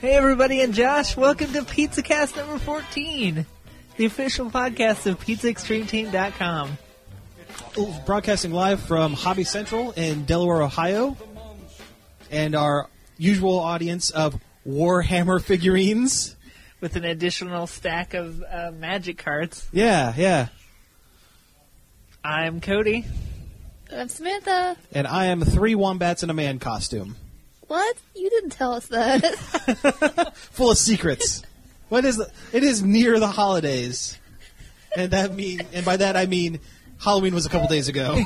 Hey everybody, and Josh, welcome to PizzaCast number 14, the official podcast of PizzaExtremeTeam.com. Broadcasting live from Hobby Central in Delaware, Ohio, and our usual audience of Warhammer figurines. With an additional stack of magic cards. Yeah. I'm Cody. I'm Samantha. And I am 3 wombats in a man costume. What? You didn't tell us that. Full of secrets. It is near the holidays. And by that I mean Halloween was a couple days ago.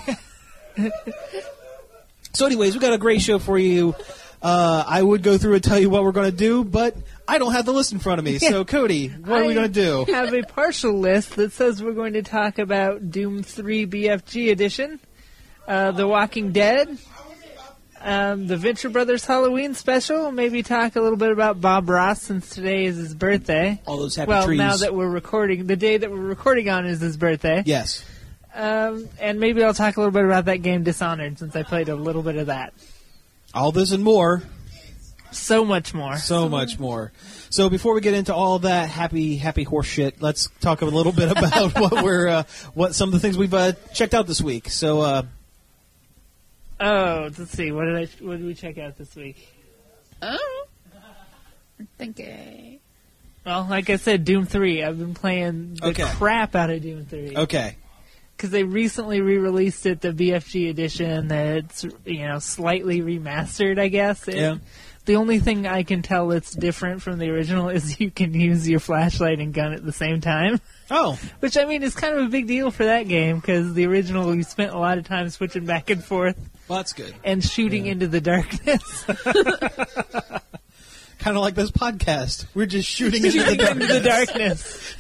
So anyways, we got a great show for you. I would go through and tell you what we're going to do, but I don't have the list in front of me. So Cody, what are we going to do? I have a partial list that says we're going to talk about Doom 3 BFG edition, The Walking Dead, the Venture Brothers Halloween special, maybe talk a little bit about Bob Ross since today is his birthday. All those happy Well, trees. now that we're recording, the day that we're recording on is his birthday. Yes. And maybe I'll talk a little bit about that game Dishonored since I played a little bit of that. All this and more. So much more. So much more. So before we get into all of that happy horse shit, let's talk a little bit about what some of the things we've checked out this week. So, let's see. What did we check out this week? Oh. I'm thinking. Well, like I said, Doom 3. I've been playing the crap out of Doom 3. Okay. Because they recently re-released it, the BFG edition, that's, slightly remastered, I guess. Yeah. The only thing I can tell that's different from the original is you can use your flashlight and gun at the same time. Oh. Which, is kind of a big deal for that game, because the original, you spent a lot of time switching back and forth. Well, that's good. And shooting into the darkness. Kind of like this podcast. We're just shooting into the darkness.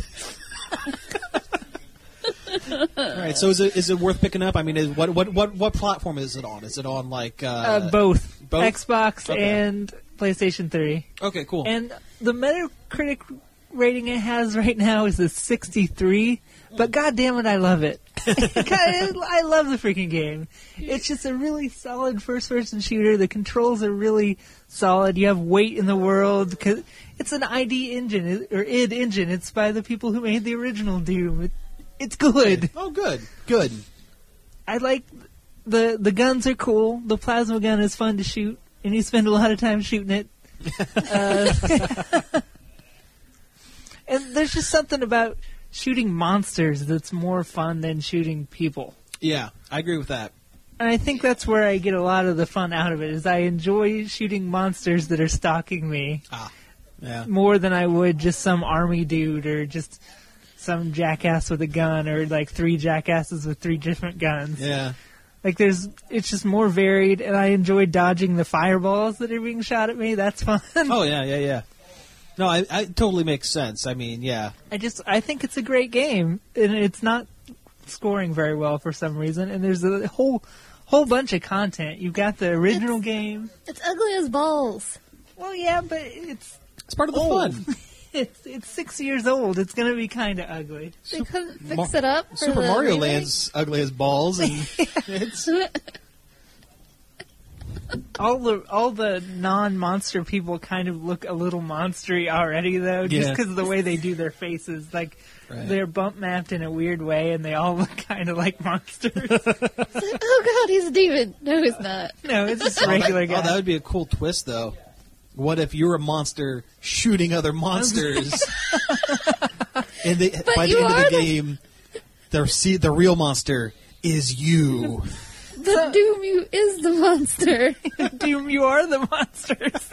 All right, so is it worth picking up? I mean, what platform is it on? Is it on both Xbox and PlayStation 3? Okay, cool. And the Metacritic rating it has right now is a 63, but goddamn it, I love it. I love the freaking game. It's just a really solid first-person shooter. The controls are really solid. You have weight in the world. 'Cause it's an id engine, or id engine. It's by the people who made the original Doom. It's good. Oh, good. I like the guns are cool. The plasma gun is fun to shoot, and you spend a lot of time shooting it. And there's just something about shooting monsters that's more fun than shooting people. Yeah, I agree with that. And I think that's where I get a lot of the fun out of it, is I enjoy shooting monsters that are stalking me more than I would just some army dude or just some jackass with a gun or like 3 jackasses with 3 different guns. Yeah. It's just more varied, and I enjoy dodging the fireballs that are being shot at me. That's fun. Oh, yeah. No, I totally makes sense. I mean, yeah. I think it's a great game, and it's not scoring very well for some reason, and there's a whole bunch of content. You've got the original game. It's ugly as balls. Well, yeah, but it's part of the fun. It's 6 years old. It's going to be kind of ugly. They couldn't fix it up for Super the Mario remake? Land's ugly as balls, and it's... All the non-monster people kind of look a little monstery already, though, just because of the way they do their faces. Like, they're bump mapped in a weird way, and they all look kind of like monsters. Oh god, he's a demon. No, he's not. No, it's just a regular guy. Oh, that would be a cool twist, though. What if you're a monster shooting other monsters? And by the end of the game, the real monster is you. The Doom you is the monster. Doom, you are the monsters.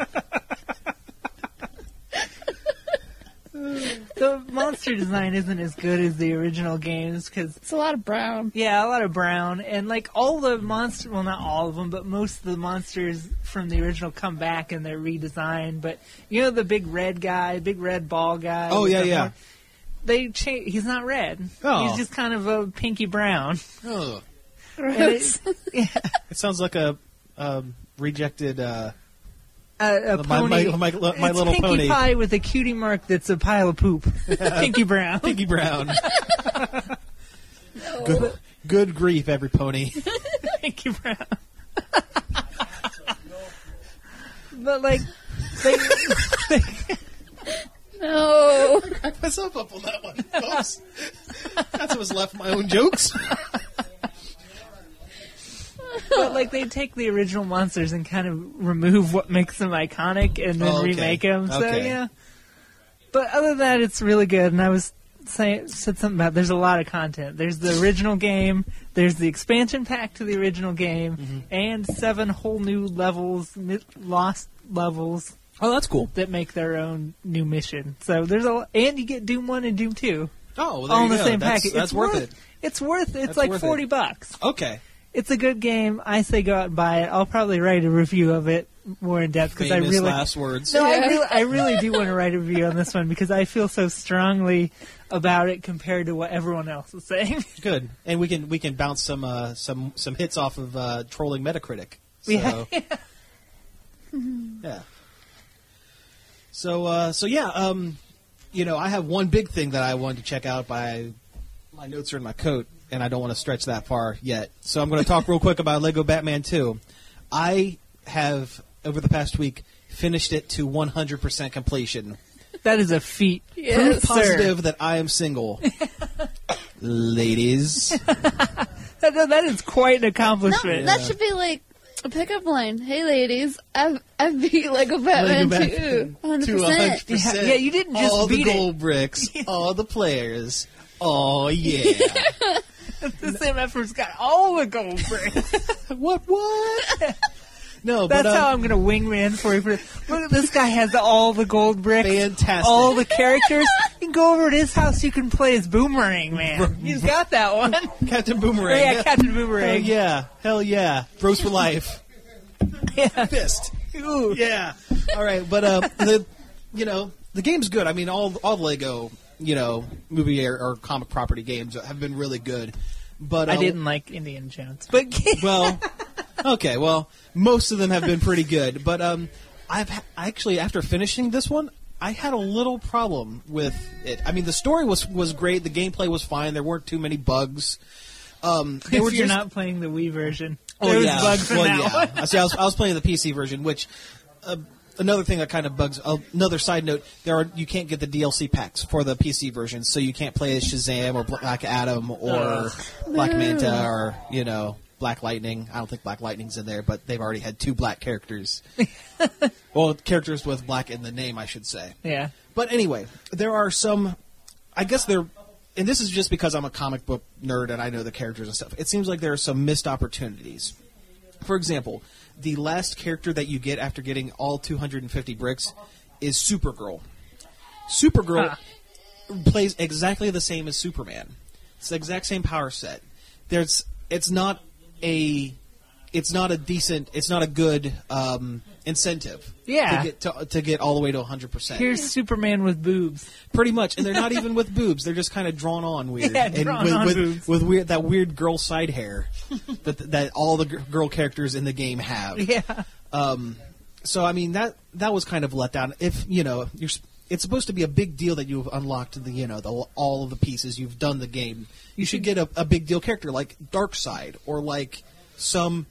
The monster design isn't as good as the original games because It's a lot of brown. yeah, a lot of brown, and like all the monsters, well, not all of them, but most of the monsters from the original come back and they're redesigned. But you know the big red guy, big red ball guy. Oh, with yeah, the yeah. horn? They change. He's not red. Oh. He's just kind of a pinky brown. Oh. Gross. Yeah, It sounds like a rejected a my pony. My It's Little Pinkie Pony. Pie with a cutie mark that's a pile of poop. Pinky brown. Pinky Brown. No. Good grief, every pony. Pinky brown. But like, they, No. I cracked myself up on that one, folks. That's what was left of my own jokes. But like they take the original monsters and kind of remove what makes them iconic and then remake them. So yeah. But other than that, it's really good. And I was said something about there's a lot of content. There's the original game. There's the expansion pack to the original game, and 7 whole new levels, lost levels. Oh, that's cool. That make their own new mission. So there's and you get Doom 1 and Doom 2. Oh, well, there all you in the go. same package. That's worth it. It's worth it. It's That's like worth $40. Okay. It's a good game. I say go out and buy it. I'll probably write a review of it more in depth because I really last words. No, I really do want to write a review on this one because I feel so strongly about it compared to what everyone else is saying. Good, and we can bounce some hits off of trolling Metacritic. So, yeah. Yeah. So yeah, I have one big thing that I wanted to check out. My notes are in my coat, and I don't want to stretch that far yet. So I'm going to talk real quick about Lego Batman 2. I have, over the past week, finished it to 100% completion. That is a feat. Yes, Proof sir. positive that I am single. Ladies. That is quite an accomplishment. That should be like a pickup line. Hey, ladies, I beat Lego Batman 2. 100%. To 100%. Yeah, you didn't just all beat the gold bricks, all the players. Oh, yeah. The same effort's got all the gold bricks. What? No, That's but how I'm going to wingman for you. Look at this guy has all the gold bricks. Fantastic. All the characters. You can go over to his house, you can play as Boomerang Man. He's got that one. Captain Boomerang. Yeah, Captain Boomerang. Hell yeah. Bros for life. Yeah. Fist. Ooh. Yeah. All right, but the game's good. I mean, all the Lego, movie or comic property games have been really good. But I didn't like Indiana Jones. But well, okay, well, most of them have been pretty good. But actually, after finishing this one, I had a little problem with it. I mean, the story was great. The gameplay was fine. There weren't too many bugs. if you're not playing the Wii version, oh there's yeah, bugs in that one. yeah. See, I was playing the PC version, which another thing that kind of bugs. Another side note: you can't get the DLC packs for the PC version, so you can't play as Shazam or Black Adam or Black Manta or Black Lightning. I don't think Black Lightning's in there, but they've already had 2 black characters. Well, characters with black in the name, I should say. Yeah. But anyway, there are some. I guess and this is just because I'm a comic book nerd and I know the characters and stuff. It seems like there are some missed opportunities. For example, the last character that you get after getting all 250 bricks is Supergirl. Supergirl plays exactly the same as Superman. It's the exact same power set. It's not a good incentive. Yeah. To get all the way to 100%. Here's Superman with boobs. Pretty much, and they're not even with boobs. They're just kind of drawn on weird. Yeah, and drawn on boobs. with weird girl side hair that all the girl characters in the game have. Yeah. So I mean that was kind of let down. If it's supposed to be a big deal that you've unlocked all of the pieces, you've done the game. You should get a big deal character like Darkseid or like some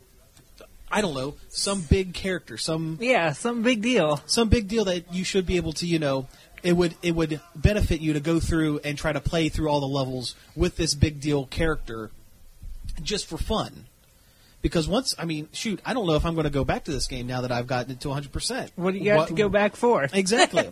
big character, some big deal. Some big deal that you should be able to, it would benefit you to go through and try to play through all the levels with this big deal character just for fun. Because I don't know if I'm going to go back to this game now that I've gotten it to 100%. What do you have to go back for? Exactly.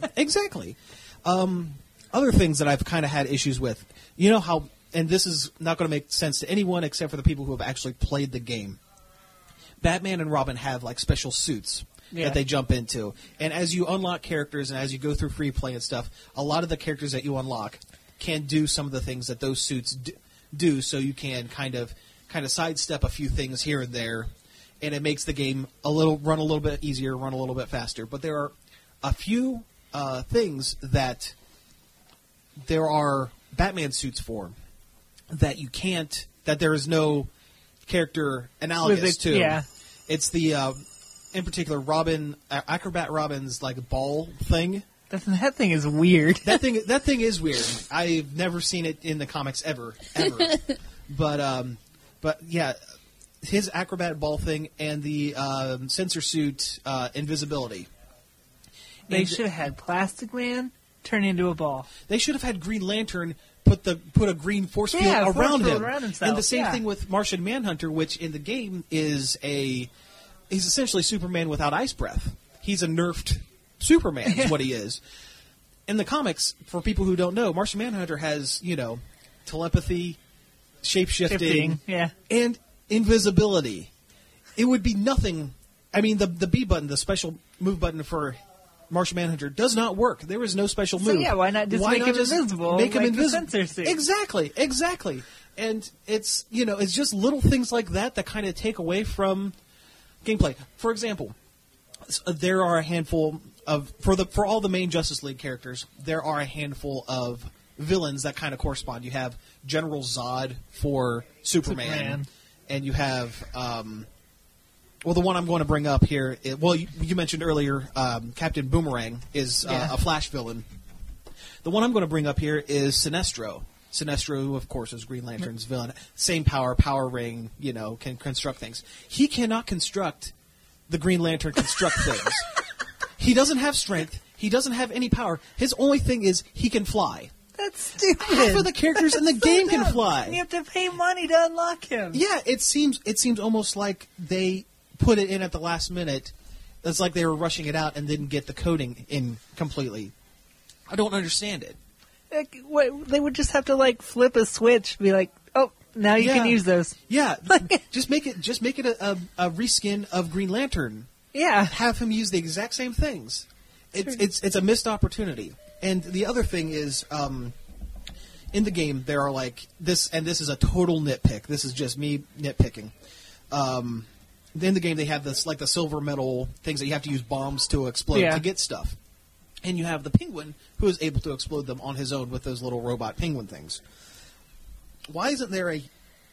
Other things that I've kind of had issues with, how, and this is not going to make sense to anyone except for the people who have actually played the game. Batman and Robin have like special suits that they jump into, and as you unlock characters and as you go through free play and stuff, a lot of the characters that you unlock can do some of the things that those suits do. So you can kind of sidestep a few things here and there, and it makes the game run a little bit easier, run a little bit faster. But there are a few things that there are Batman suits for that you can't. That there is no character analogous to. Yeah. It's the, in particular, Acrobat Robin's like ball thing. That thing is weird. That thing is weird. I've never seen it in the comics ever. But yeah, his acrobat ball thing and the sensor suit invisibility. They should have had Plastic Man turn into a ball. They should have had Green Lantern put a green force field around him. And the same thing with Martian Manhunter, which in the game is he's essentially Superman without ice breath. He's a nerfed Superman is what he is. In the comics, for people who don't know, Martian Manhunter has, telepathy, shape-shifting, and invisibility. It would be nothing. I mean, the B button, the special move button for Martian Manhunter, does not work. There is no special move. So why not just make him invisible? Make him invisible. The sensor suit. Exactly. And it's it's just little things like that kind of take away from gameplay. For example, there are a handful of for all the main Justice League characters, there are a handful of villains that kind of correspond. You have General Zod for Superman. And you have the one I'm going to bring up here. You mentioned earlier Captain Boomerang is a Flash villain. The one I'm going to bring up here is Sinestro. Sinestro, who, of course, is Green Lantern's villain. Same power ring, can construct things. He cannot construct the Green Lantern construct things. He doesn't have strength. He doesn't have any power. His only thing is he can fly. That's stupid. Half of the characters in the game can fly. You have to pay money to unlock him. Yeah, it seems almost like they put it in at the last minute. It's like they were rushing it out and didn't get the coding in completely. I don't understand it. They would just have to flip a switch, be like, "Oh, now you can use those." Yeah, just make it a reskin of Green Lantern. Yeah, have him use the exact same things. It's a missed opportunity. And the other thing is, in the game there are this, and this is a total nitpick. This is just me nitpicking. In the game they have this the silver metal things that you have to use bombs to explode to get stuff. And you have the Penguin who is able to explode them on his own with those little robot penguin things. Why isn't there a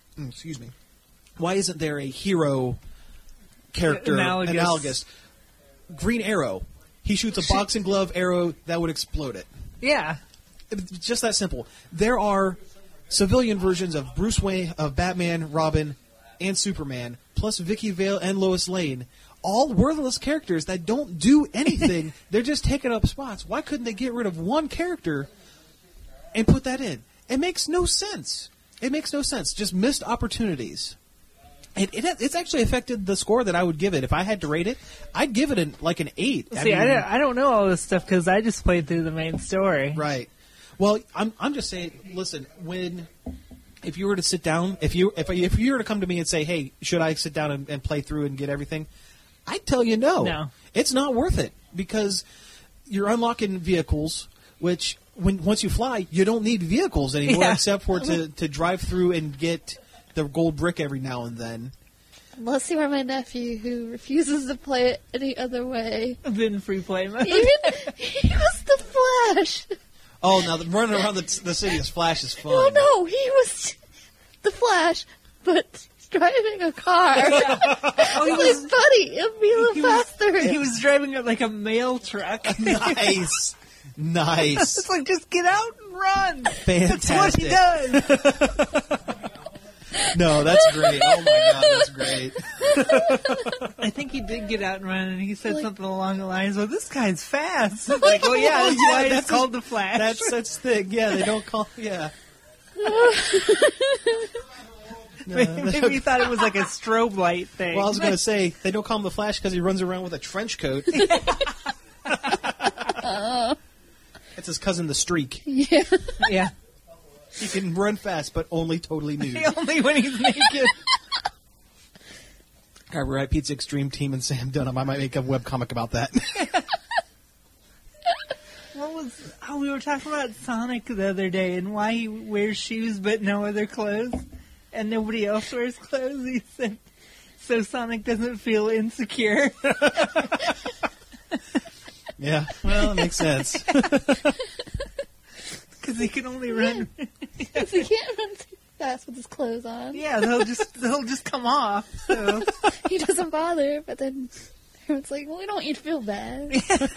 hero character analogous? Green Arrow. He shoots a boxing glove arrow that would explode it. Yeah. It's just that simple. There are civilian versions of Bruce Wayne, of Batman, Robin, and Superman, plus Vicky Vale and Lois Lane. All worthless characters that don't do anything. They're just taking up spots. Why couldn't they get rid of one character and put that in? It makes no sense. Just missed opportunities. It's actually affected the score that I would give it. If I had to rate it, I'd give it an 8. See, I don't know all this stuff because I just played through the main story. Right. Well, I'm just saying. Listen, if you were to sit down, if you were to come to me and say, "Hey, should I sit down and play through and get everything?" I'd tell you no. No, it's not worth it because you're unlocking vehicles, which once you fly, you don't need vehicles anymore except for to drive through and get the gold brick every now and then. Unless you are my nephew who refuses to play it any other way. Than free play mode. He was the Flash. Oh, now running around the city as Flash is fun. Oh no, he was the Flash, but driving a car. Buddy, it'll be a little faster. He was driving it like a mail truck. Nice. It's like, just get out and run. Fantastic. That's what he does. No, that's great. Oh my God, that's great. I think he did get out and run, and he said something along the lines, "Well, this guy's fast." Like, oh yeah, that's why it's called the Flash. That's such thing. Yeah, they don't call. Yeah. Maybe he thought it was like a strobe light thing. Well, I was going to say they don't call him the Flash because he runs around with a trench coat. That's his cousin, the Streak. Yeah. Yeah. He can run fast, but only totally nude. Only when he's naked. Copyright Pizza Extreme Team and Sam Dunham. I might make a webcomic about that. We were talking about Sonic the other day and why he wears shoes but no other clothes, and nobody else wears clothes. He said, so Sonic doesn't feel insecure. Yeah, well, it makes sense. Because he can only run. Because he can't run too fast with his clothes on. Yeah, they'll just come off. So he doesn't bother, but then everyone's like, "Well, we don't want you to feel bad."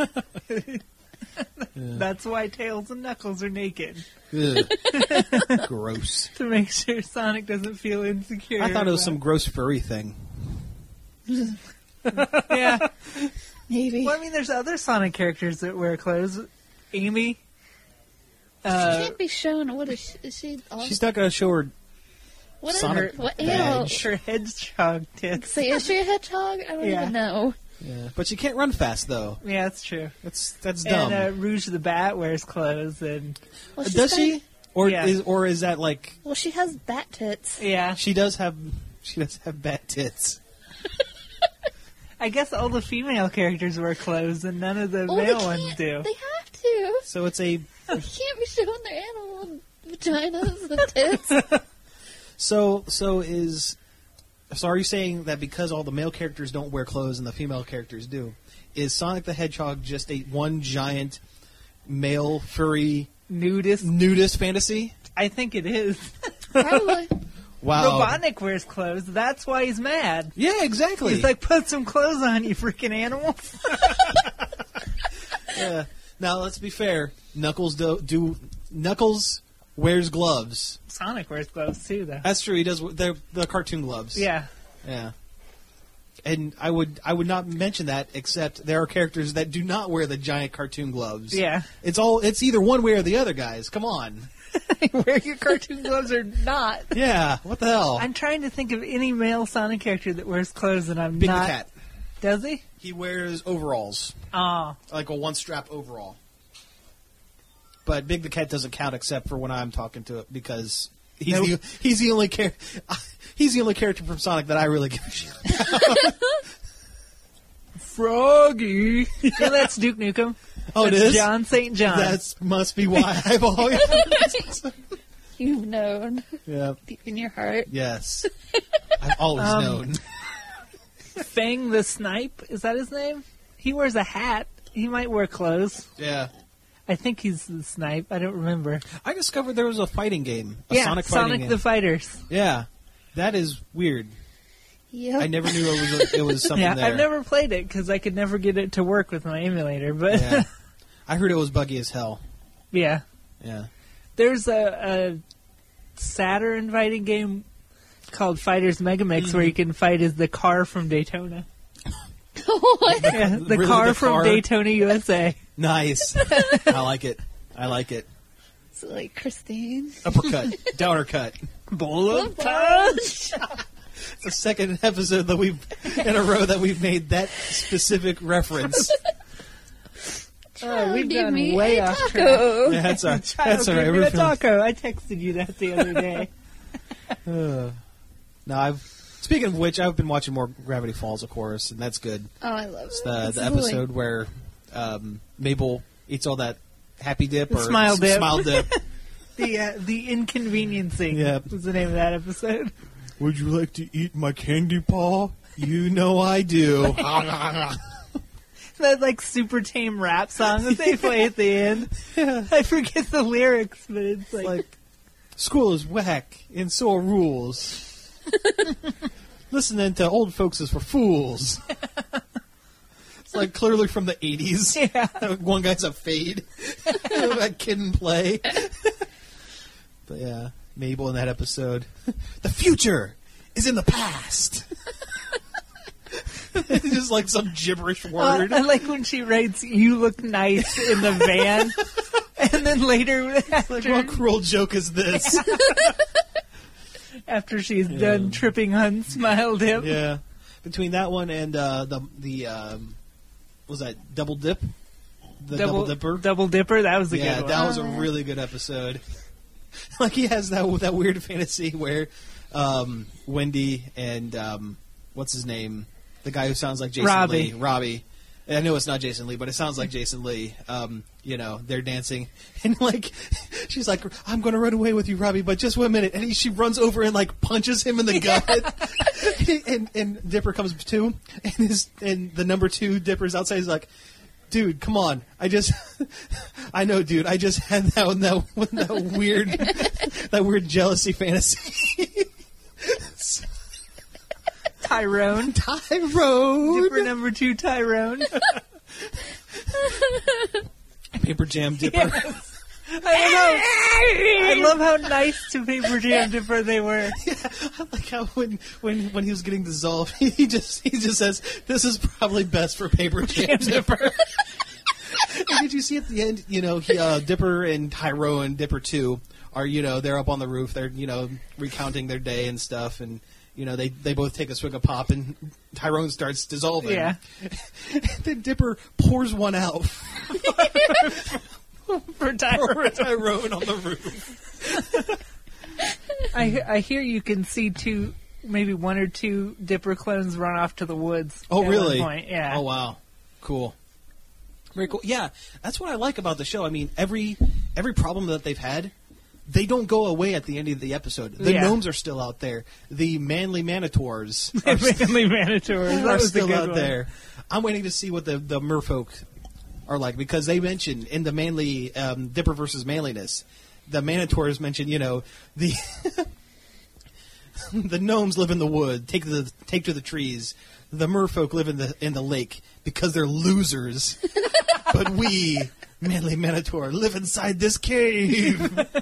That's why Tails and Knuckles are naked. Gross. To make sure Sonic doesn't feel insecure. I thought it was some gross furry thing. Yeah. Maybe. Well, I mean, there's other Sonic characters that wear clothes. Amy. She can't be shown. What is she? She's not going to show her What Sonic what animal? badge. Her hedgehog tits. So is she a hedgehog? I don't even know. Yeah, but she can't run fast though. Yeah, that's true. That's dumb. And Rouge the Bat wears clothes, and Well, Does she? Or Yeah. is that like Well, she has bat tits. yeah, she does have bad tits? I guess all the female characters wear clothes, and none of the Oh, male they ones can't. do. They have to. So it's a They can't be showing their animal vaginas and tits. so are you saying that because all the male characters don't wear clothes and the female characters do, is Sonic the Hedgehog just one giant male furry Nudist. fantasy? I think it is. Probably. Wow. Robotnik wears clothes. That's why he's mad. Yeah, exactly. He's like, put some clothes on, you freaking animals. Yeah. Now let's be fair. Knuckles Knuckles wears gloves. Sonic wears clothes too, though. That's true. He does. They're the cartoon gloves. Yeah. Yeah. And I would not mention that, except there are characters that do not wear the giant cartoon gloves. Yeah. It's either one way or the other, guys. Come on. Wear your cartoon gloves or not. Yeah. What the hell? I'm trying to think of any male Sonic character that wears clothes, and I'm Big not. the Cat. Does he? He wears overalls, Oh. like a one-strap overall. But Big the Cat doesn't count except for when I'm talking to it because he's the only character from Sonic that I really give a shit about. Froggy. Yeah, that's Duke Nukem. Oh, That's it is? John St. John. That must be why I've always. You've known Yeah. deep in your heart. Yes. I've always known. Fang the Snipe. Is that his name? He wears a hat. He might wear clothes. Yeah. I think he's the Snipe. I don't remember. I discovered there was a fighting game. Sonic fighting the game. Fighters. Yeah. That is weird. Yep. I never knew it was something Yeah, there. I've never played it because I could never get it to work with my emulator. But Yeah. I heard it was buggy as hell. yeah. Yeah. There's a Saturn fighting game called Fighters Megamix where you can fight as the car from Daytona. What? Yeah, the Really, car the from car? Daytona, USA. Nice. I like it. I like it. So, like Christine. Uppercut. Downer cut. Bullet punch. It's the second episode that in a row that we've made that specific reference. We've Give gone me way a off track. taco. Yeah, that's all right. Child, That's all right. give me We're a feeling- taco. I texted you that the other day. No, speaking of which, I've been watching more Gravity Falls, of course, and that's good. Oh, I love It's it. the It's episode where Mabel eats all that happy dip or Smile dip. Smile dip. The inconveniencing Yeah. was the name of that episode. Would you like to eat my candy paw? You know I do. That like super tame rap song that they play at the end. I forget the lyrics, but it's like School is whack, and so are rules. Listening to old folks is for fools. It's like clearly from the 80s. Yeah. One guy's a fade. That Kid and Play. But yeah, Mabel in that episode. The future is in the past. It's just like some gibberish word. I like when she writes "You look nice" in the van, and then later Like, what cruel joke is this? after she's done tripping on Smile Dip. Yeah. Between that one and the was that Double Dip? The Double Dipper? Double Dipper, that was a Yeah, good one. that was a really good episode. Like he has that weird fantasy where Wendy and what's his name? The guy who sounds like Jason Robbie. Lee. Robbie. I know it's not Jason Lee, but it sounds like Jason Lee. They're dancing, and like she's like, "I'm going to run away with you, Robbie, but just 1 minute." And she runs over and like punches him in the gut. and Dipper comes to, and the number 2 Dipper's outside. He's like, "Dude, come on! I know, dude. I just had that weird jealousy fantasy." Tyrone. Tyrone. Dipper number 2, Tyrone. Paper Jam Dipper. Yes. I don't know. I love how nice to Paper Jam Dipper they were. Yeah, I like how when he was getting dissolved, he just says, "This is probably best for Paper Jam Dipper." And did you see at the end? Dipper and Tyrone, Dipper 2, are they're up on the roof. They're recounting their day and stuff, and they both take a swig of pop, and Tyrone starts dissolving. Yeah. And then Dipper pours one out for Tyrone on the roof. I hear you can see maybe one or two Dipper clones run off to the woods. Oh, really? One point. Yeah. Oh, wow. Cool. Very cool. Yeah, that's what I like about the show. I mean, every problem that they've had, they don't go away at the end of the episode. The gnomes are still out there. The manly manitors are still out there. I'm waiting to see what the merfolk are like, because they mentioned in the manly Dipper versus manliness, the manitors mentioned, the the gnomes live in the wood, take to the trees. The merfolk live in the lake because they're losers. But we, manly Manitor, live inside this cave.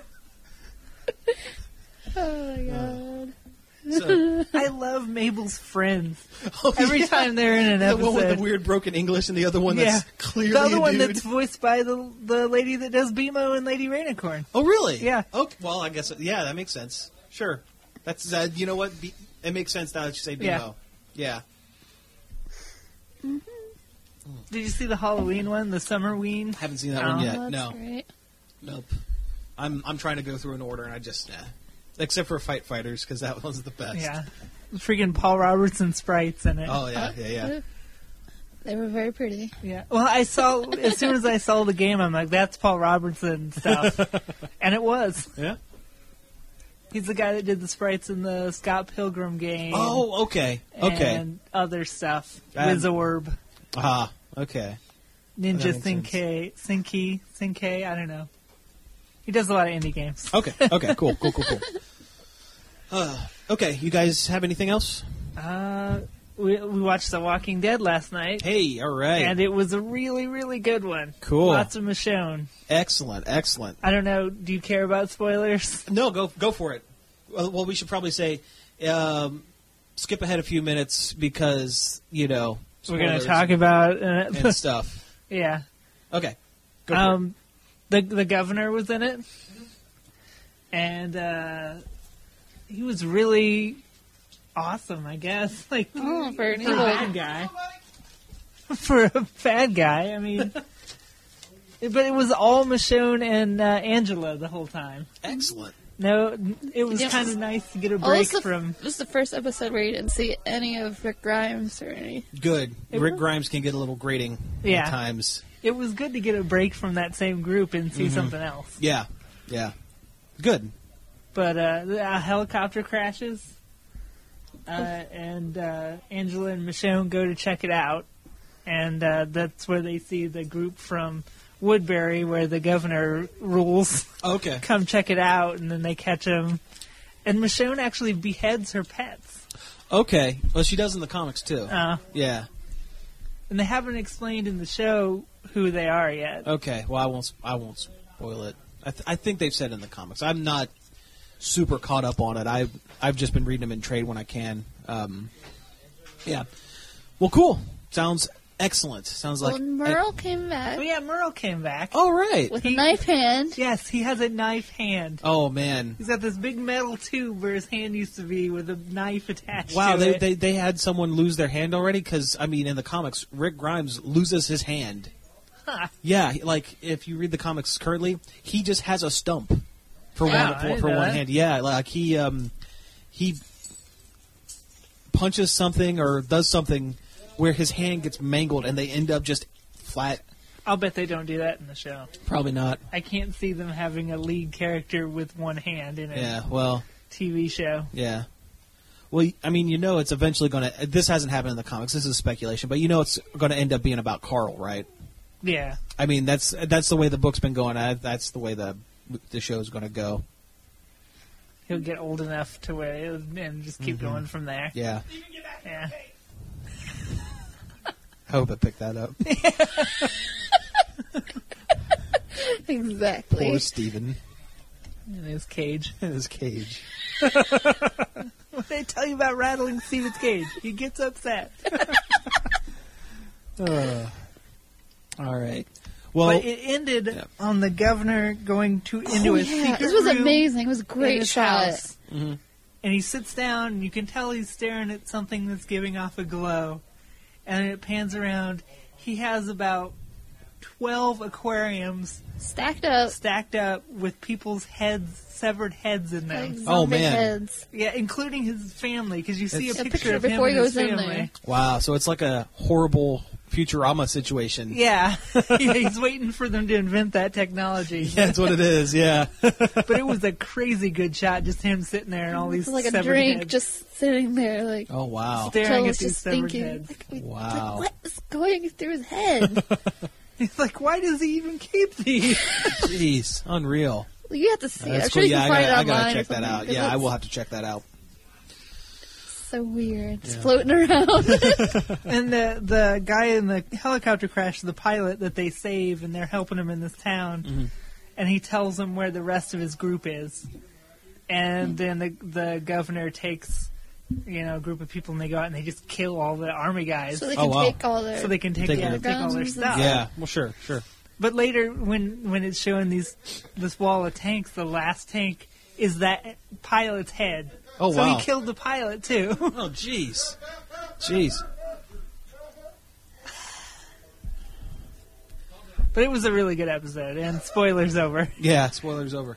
Oh my god. So, I love Mabel's friends. Every time they're in an episode. The one with the weird broken English and the other one that's clearly the other one dude. that's voiced by the lady that does BMO and Lady Rainicorn. Oh, really? Yeah. Okay, well, I guess, that makes sense. Sure. That's, you know what? It makes sense now that you say BMO. Yeah. Mm-hmm. Did you see the Halloween one, the Summerween? Haven't seen that one yet. That's No. great. Nope. I'm trying to go through an order, and I just, except for Fight Fighters, because that one's the best. Yeah. Freaking Paul Robertson sprites in it. Oh, yeah. They were very pretty. Yeah. Well, as soon as I saw the game, I'm like, that's Paul Robertson stuff. And it was. Yeah? He's the guy that did the sprites in the Scott Pilgrim game. Oh, okay. Okay. And other stuff. Wizorb. Ah, okay. Ninja Thinky, I don't know. He does a lot of indie games. Okay, cool. Okay, you guys have anything else? We watched The Walking Dead last night. Hey, all right. And it was a really, really good one. Cool. Lots of Michonne. Excellent. I don't know, do you care about spoilers? No, go for it. Well, we should probably say, skip ahead a few minutes because, we're going to talk about and stuff. Yeah. Okay. Go for it. The governor was in it, and he was really awesome, I guess. Like for a bad guy. For a bad guy, I mean. But it was all Michonne and Angela the whole time. Excellent. No, it was kind of nice to get a break from... This is the first episode where you didn't see any of Rick Grimes or any... Good. Rick Grimes can get a little grating at times. It was good to get a break from that same group and see something else. Yeah. Good. But a helicopter crashes, and Angela and Michonne go to check it out, and that's where they see the group from Woodbury, where the governor rules. Okay. Come check it out, and then they catch him. And Michonne actually beheads her pets. Okay. Well, she does in the comics, too. Yeah. And they haven't explained in the show who they are yet. Okay. Well, I won't spoil it. I think they've said in the comics. I'm not super caught up on it. I've just been reading them in trade when I can. Yeah. Well, cool. Sounds excellent. Sounds like... Merle came back. Oh, yeah, Merle came back. Oh, right. With a knife hand. Yes, he has a knife hand. Oh, man. He's got this big metal tube where his hand used to be with a knife attached to it. Wow, they had someone lose their hand already? Because, I mean, in the comics, Rick Grimes loses his hand. Huh. Yeah, like, if you read the comics currently, he just has a stump for one hand. Yeah, like, he punches something or does something where his hand gets mangled and they end up just flat. I'll bet they don't do that in the show. Probably not. I can't see them having a lead character with one hand in a TV show. Yeah. Well, I mean, it's eventually going to... This hasn't happened in the comics. This is speculation. But it's going to end up being about Carl, right? Yeah. I mean, that's the way the book's been going. That's the way the show's going to go. He'll get old enough to where... And just keep going from there. Yeah. Yeah. I hope I picked that up. Exactly. Poor Steven. In his cage. When they tell you about rattling Stephen's cage, he gets upset. All right. Well, but it ended on the governor going into a secret This was room amazing. It was a in great his shot. house. And he sits down, and you can tell he's staring at something that's giving off a glow. And it pans around. He has about 12 aquariums Stacked up with people's heads, severed heads in them. like Oh, zombie man. heads. Yeah, including his family, because you see a It's- picture of him before and he his goes in family. there. wow. So it's like a horrible Futurama situation. Yeah. He's waiting for them to invent that technology. Yeah, that's what it is. Yeah. But it was a crazy good shot, just him sitting there and all these It's like a severed drink heads just sitting there, like Oh wow. staring Joel's at these just severed thinking, heads. like, wait, Wow. what is going through his head? He's like, why does he even keep these? Jeez, unreal. You have to see it. That's I'm sure cool. you Yeah, can find it I online gotta or check that something, out. 'cause Yeah, I it's will have to check that out. so weird. It's floating around. And the guy in the helicopter crash, the pilot that they save, and they're helping him in this town, and he tells them where the rest of his group is. And then the governor takes, a group of people, and they go out and they just kill all the army guys. so they Oh, can wow. take all their... So they can take Take all their their guns stuff. and Yeah. Well, sure. But later, when it's showing this wall of tanks, the last tank is that pilot's head. Oh, so wow. he killed the pilot too. Oh, jeez. Jeez. But it was a really good episode, and spoilers over. Yeah. Spoilers over.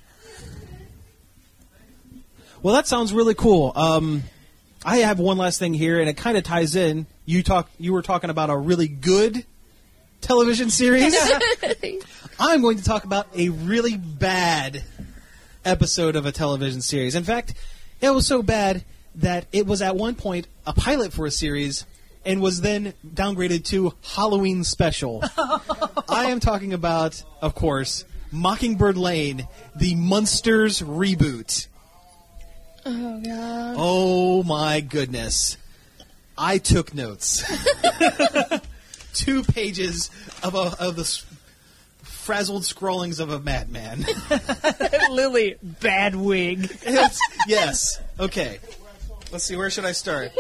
Well, that sounds really cool. I have one last thing here, and it kind of ties in. You were talking about a really good television series. I'm going to talk about a really bad episode of a television series. In fact, it was so bad that it was at one point a pilot for a series and was then downgraded to Halloween special. I am talking about, of course, Mockingbird Lane, the Munsters reboot. Oh, God. Oh, my goodness. I took notes. 2 pages of the frazzled scrawlings of a madman. Lily, bad wig. Yes. Okay. Let's see. Where should I start?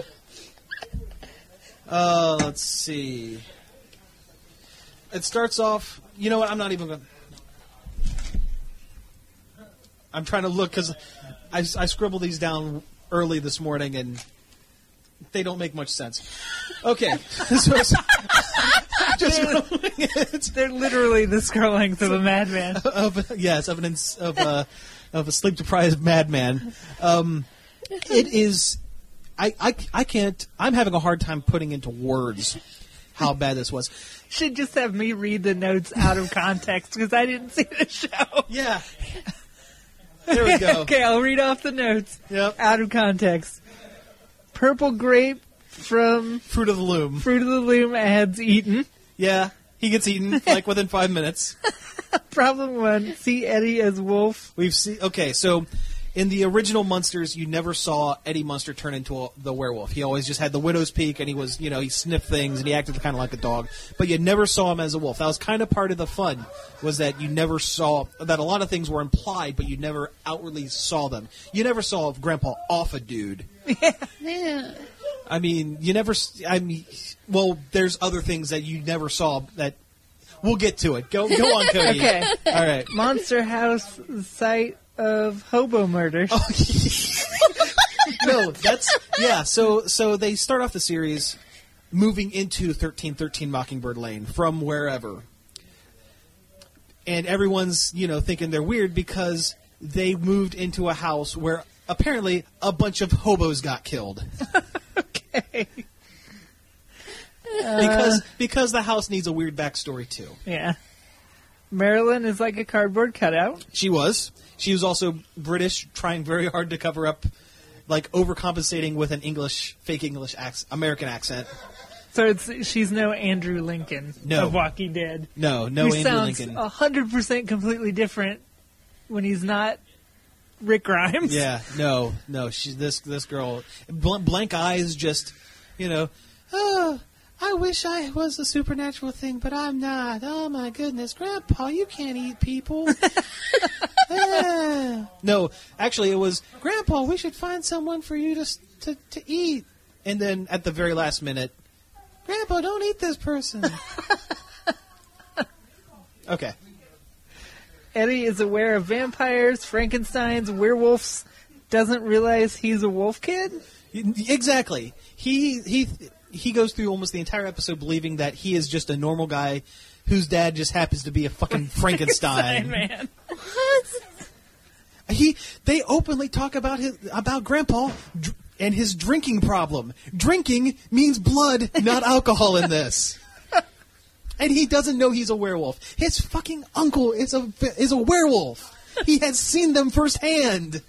Let's see. It starts off. You know what? I'm not even going. I'm trying to look because I scribbled these down early this morning and they don't make much sense. Okay. So They're literally the scrollings of a madman. Yes, evidence of a sleep deprived madman. It is. I can't. I'm having a hard time putting into words how bad this was. Should just have me read the notes out of context because I didn't see the show. Yeah. There we go. Okay, I'll read off the notes Yep. out of context. Purple grape from Fruit of the Loom. Fruit of the Loom adds eaten. Yeah, he gets eaten like within 5 minutes. Problem 1, see Eddie as wolf. We've seen. Okay, so in the original Munsters, you never saw Eddie Munster turn into the werewolf. He always just had the widow's peak, and he was, he sniffed things, and he acted kind of like a dog. But you never saw him as a wolf. That was kind of part of the fun, was that you never saw that a lot of things were implied, but you never outwardly saw them. You never saw Grandpa off a dude. Yeah. I mean, well, there's other things that you never saw that. We'll get to it. Go on, Cody. Okay. All right. Monster House, site of hobo murders. Oh, no, that's yeah. So they start off the series moving into 1313 Mockingbird Lane from wherever, and everyone's thinking they're weird because they moved into a house where apparently a bunch of hobos got killed. Okay. Because the house needs a weird backstory too. Yeah. Marilyn is like a cardboard cutout. She was also British, trying very hard to cover up, like overcompensating with an fake English American accent. So she's no Andrew Lincoln No. of Walking Dead. No who Andrew sounds Lincoln. 100% completely different when he's not Rick Grimes. Yeah, no. She's this girl, blank eyes, just oh, I wish I was a supernatural thing, but I'm not. Oh my goodness, Grandpa, you can't eat people. No, actually, it was, Grandpa, we should find someone for you to eat. And then at the very last minute, Grandpa, don't eat this person. Okay. Eddie is aware of vampires, Frankensteins, werewolves, doesn't realize he's a wolf kid? Exactly. He goes through almost the entire episode believing that he is just a normal guy whose dad just happens to be a fucking Frankenstein. Man. What? They openly talk about Grandpa and his drinking problem. Drinking means blood, not alcohol in this. And he doesn't know he's a werewolf. His fucking uncle is a werewolf. He has seen them firsthand.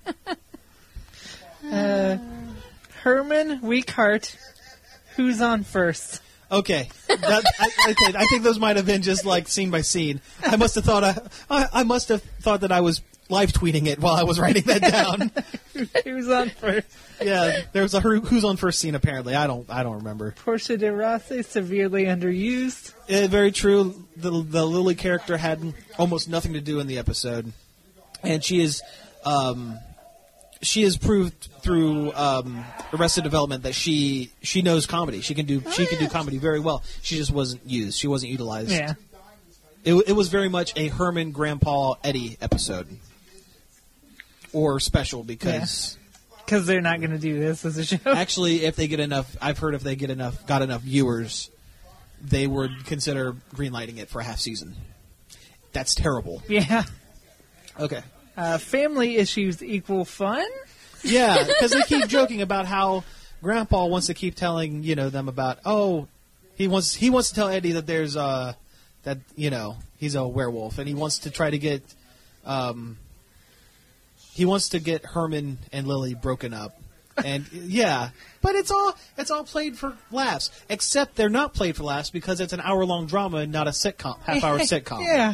Herman, weak heart. Who's on first? Okay, I think those might have been just like scene by scene. I must have thought that I was live tweeting it while I was writing that down. Who's on first? Yeah, there was a who's on first scene apparently. I don't remember. Portia de Rossi, severely underused. Very true. The Lily character had almost nothing to do in the episode, and she is proved through Arrested Development that she knows comedy. She can do comedy very well. She just wasn't used. She wasn't utilized. Yeah. It was very much a Herman, Grandpa, Eddie episode. Or special because they're not going to do this as a show. Actually, if they get enough, I've heard if they got enough viewers, they would consider greenlighting it for a half season. That's terrible. Yeah. Okay. Family issues equal fun? Yeah, because they keep joking about how Grandpa wants to keep telling them about he wants to tell Eddie that there's he's a werewolf, and he wants to try to get Herman and Lily broken up. And yeah, but it's all played for laughs. Except they're not played for laughs because it's an hour-long drama and not a sitcom, half-hour sitcom. Yeah.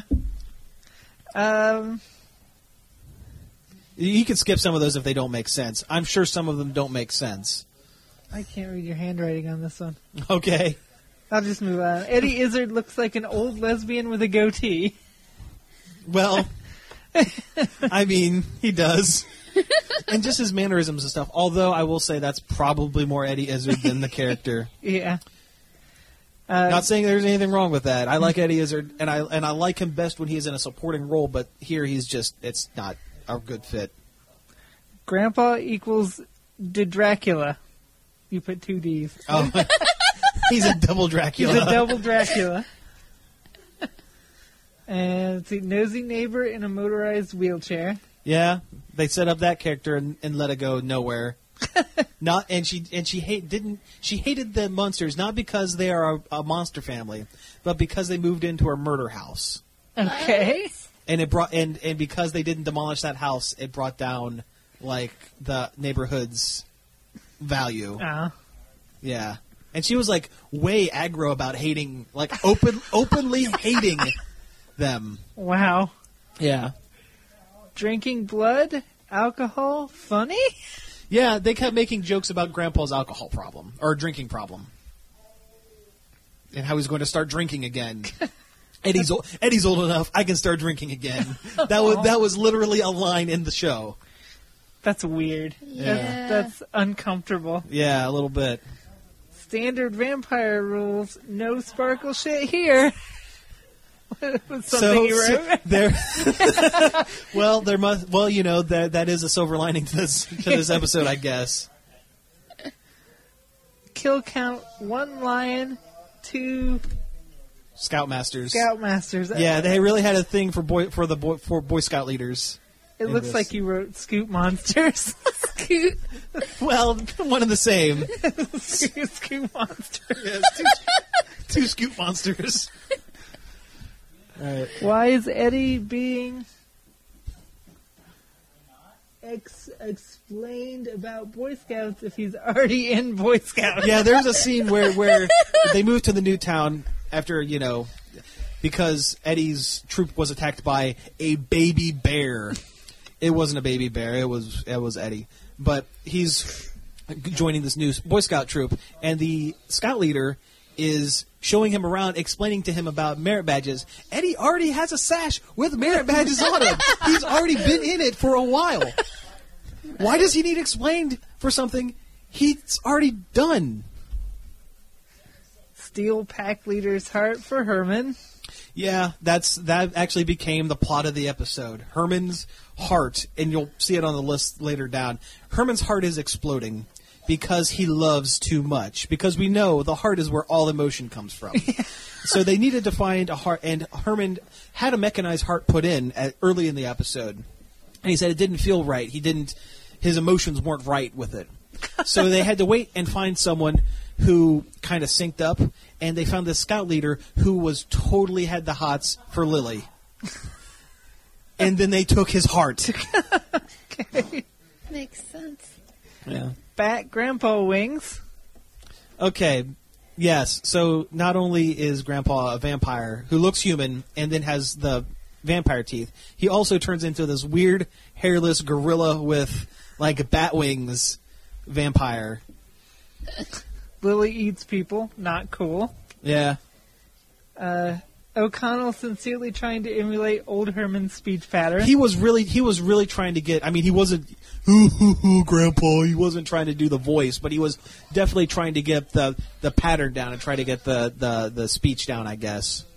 You can skip some of those if they don't make sense. I'm sure some of them don't make sense. I can't read your handwriting on this one. Okay. I'll just move on. Eddie Izzard looks like an old lesbian with a goatee. Well, I mean, he does. And just his mannerisms and stuff. Although I will say that's probably more Eddie Izzard than the character. Yeah. Not saying there's anything wrong with that. I like Eddie Izzard, and I like him best when he's in a supporting role, but here it's not a good fit. Grandpa equals Dracula. You put 2 Ds. Oh, he's a double Dracula. He's a double Dracula. And let's see, nosy neighbor in a motorized wheelchair. Yeah, they set up that character and let it go nowhere. She hated the monsters not because they are a monster family, but because they moved into her murder house. Okay. And it brought and because they didn't demolish that house, it brought down like the neighborhood's value. Yeah. And she was like way aggro about hating, like openly hating them. Wow. Yeah. Drinking blood, alcohol, funny? Yeah, they kept making jokes about Grandpa's alcohol problem or drinking problem, and how he's going to start drinking again. Eddie's old enough. I can start drinking again. That was literally a line in the show. That's weird. Yeah. That's uncomfortable. Yeah, a little bit. Standard vampire rules. No sparkle shit here. Something you wrote? That is a silver lining to this episode, I guess. Kill count 1 lion, 2 Scoutmasters. Yeah, they really had a thing for Boy Scout leaders. It looks like you wrote Scoot Monsters. Scoot. Well, one and the same. Scoot Monsters. Yes, two Scoot Monsters. All right. Why is Eddie being explained about Boy Scouts if he's already in Boy Scouts? Yeah, there's a scene where they move to the new town after, because Eddie's troop was attacked by a baby bear. It wasn't a baby bear. It was Eddie. But he's joining this new Boy Scout troop, and the scout leader, is showing him around, explaining to him about merit badges. Eddie already has a sash with merit badges on him. He's already been in it for a while. Why does he need explained for something he's already done? Steel pack leader's heart for Herman. Yeah, that actually became the plot of the episode. Herman's heart, and you'll see it on the list later down. Herman's heart is exploding because he loves too much. Because we know the heart is where all emotion comes from. So they needed to find a heart, and Herman had a mechanized heart put in early in the episode. And he said it didn't feel right. His emotions weren't right with it. So they had to wait and find someone who kind of synced up, and they found this scout leader who was totally had the hots for Lily. And then they took his heart. Okay. Makes sense. Yeah. Bat Grandpa Wings. Okay. Yes. So not only is Grandpa a vampire who looks human and then has the vampire teeth, he also turns into this weird hairless gorilla with like bat wings vampire. Lily eats people. Not cool. Yeah. O'Connell sincerely trying to emulate old Herman's speech pattern. He was really trying to get. I mean, he wasn't Grandpa. He wasn't trying to do the voice, but he was definitely trying to get the pattern down and try to get the speech down, I guess.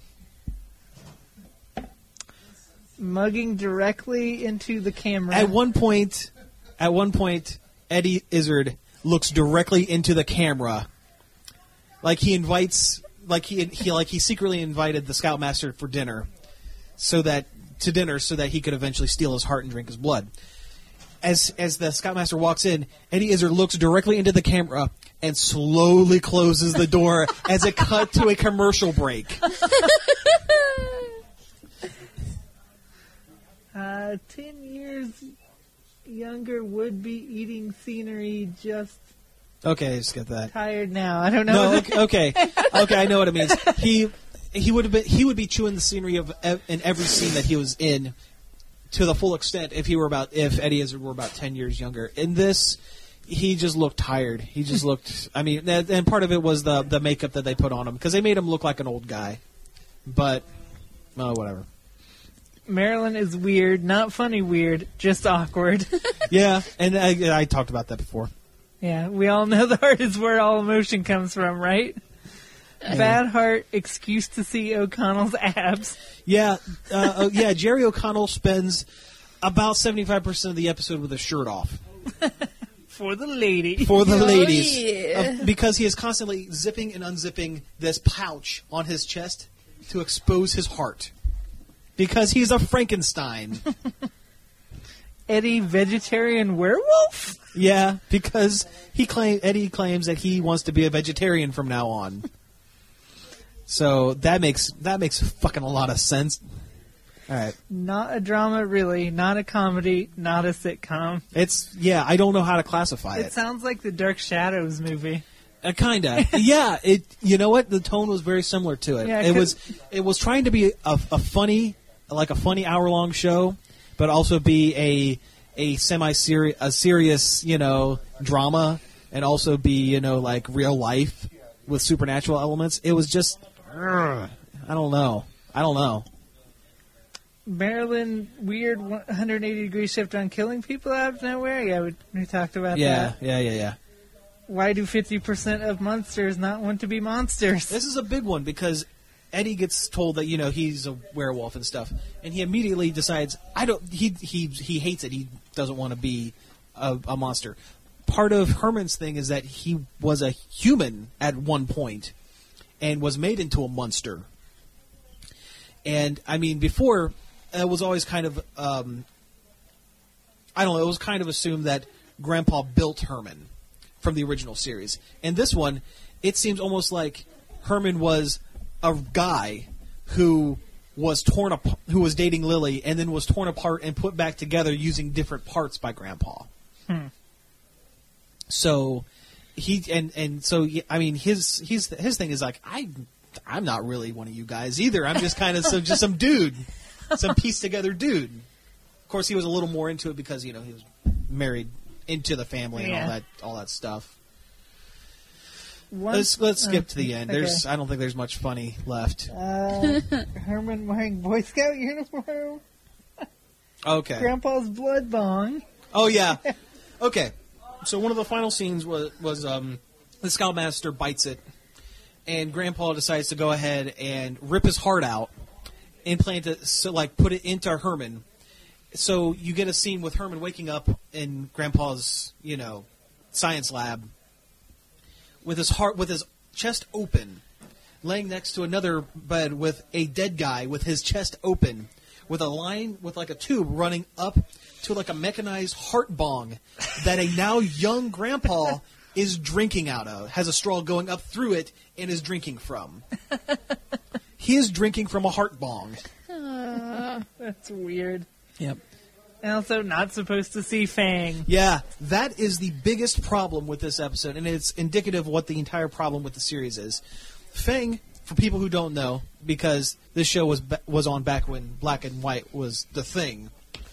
Mugging directly into the camera. At one point, Eddie Izzard looks directly into the camera, like he secretly invited the Scoutmaster for dinner, so that he could eventually steal his heart and drink his blood. As the Scoutmaster walks in, Eddie Izzard looks directly into the camera and slowly closes the door as it cut to a commercial break. 10 years younger would be eating scenery, just Okay, just get that. tired now. I don't know. No, okay, I know what it means. He would be chewing the scenery in every scene that he was in to the full extent if Eddie Izzard were about 10 years younger. In this, he just looked tired. He just looked. I mean, and part of it was the makeup that they put on him because they made him look like an old guy. But whatever. Marilyn is weird, not funny weird, just awkward. Yeah, and I talked about that before. Yeah, we all know the heart is where all emotion comes from, right? Bad heart, excuse to see O'Connell's abs. Yeah, Jerry O'Connell spends about 75% of the episode with his shirt off. For the lady. For the ladies. Yeah. Because he is constantly zipping and unzipping this pouch on his chest to expose his heart. Because he's a Frankenstein. Eddie, vegetarian werewolf? Yeah, because Eddie claims that he wants to be a vegetarian from now on. So that makes fucking a lot of sense. All right. Not a drama, really. Not a comedy. Not a sitcom. I don't know how to classify it. It sounds like the Dark Shadows movie. Kinda. Yeah. You know what? The tone was very similar to it. Yeah, it was trying to be a funny hour-long show, but also be a serious, drama, and also be, like real life with supernatural elements. It was just, I don't know. Marilyn, weird 180-degree shift on killing people out of nowhere? Yeah, we talked about that. Yeah. Why do 50% of monsters not want to be monsters? This is a big one because Eddie gets told that he's a werewolf and stuff, and he immediately decides he hates it. He doesn't want to be a monster. Part of Herman's thing is that he was a human at one point and was made into a monster. And I mean, before it was always kind of it was kind of assumed that Grandpa built Herman from the original series. And this one, it seems almost like Herman was a guy who was torn apart, who was dating Lily, and then was torn apart and put back together using different parts by Grandpa. So his thing is like, I'm not really one of you guys either. I'm just kind of some dude, some pieced together dude. Of course, he was a little more into it because he was married into the family and all that stuff. Let's skip to the end. Okay. I don't think there's much funny left. Herman wearing Boy Scout uniform. Okay. Grandpa's blood bong. Oh yeah. Okay. So one of the final scenes was the Scoutmaster bites it, and Grandpa decides to go ahead and rip his heart out, implant it, so put it into Herman. So you get a scene with Herman waking up in Grandpa's, science lab with his chest open, laying next to another bed with a dead guy with his chest open, with a line with a tube running up to a mechanized heart bong that a now young Grandpa is drinking out of, has a straw going up through it and is drinking from. He is drinking from a heart bong. That's weird. Yep. And also not supposed to see Fang. Yeah, that is the biggest problem with this episode, and it's indicative of what the entire problem with the series is. Fang, for people who don't know, because this show was on back when black and white was the thing,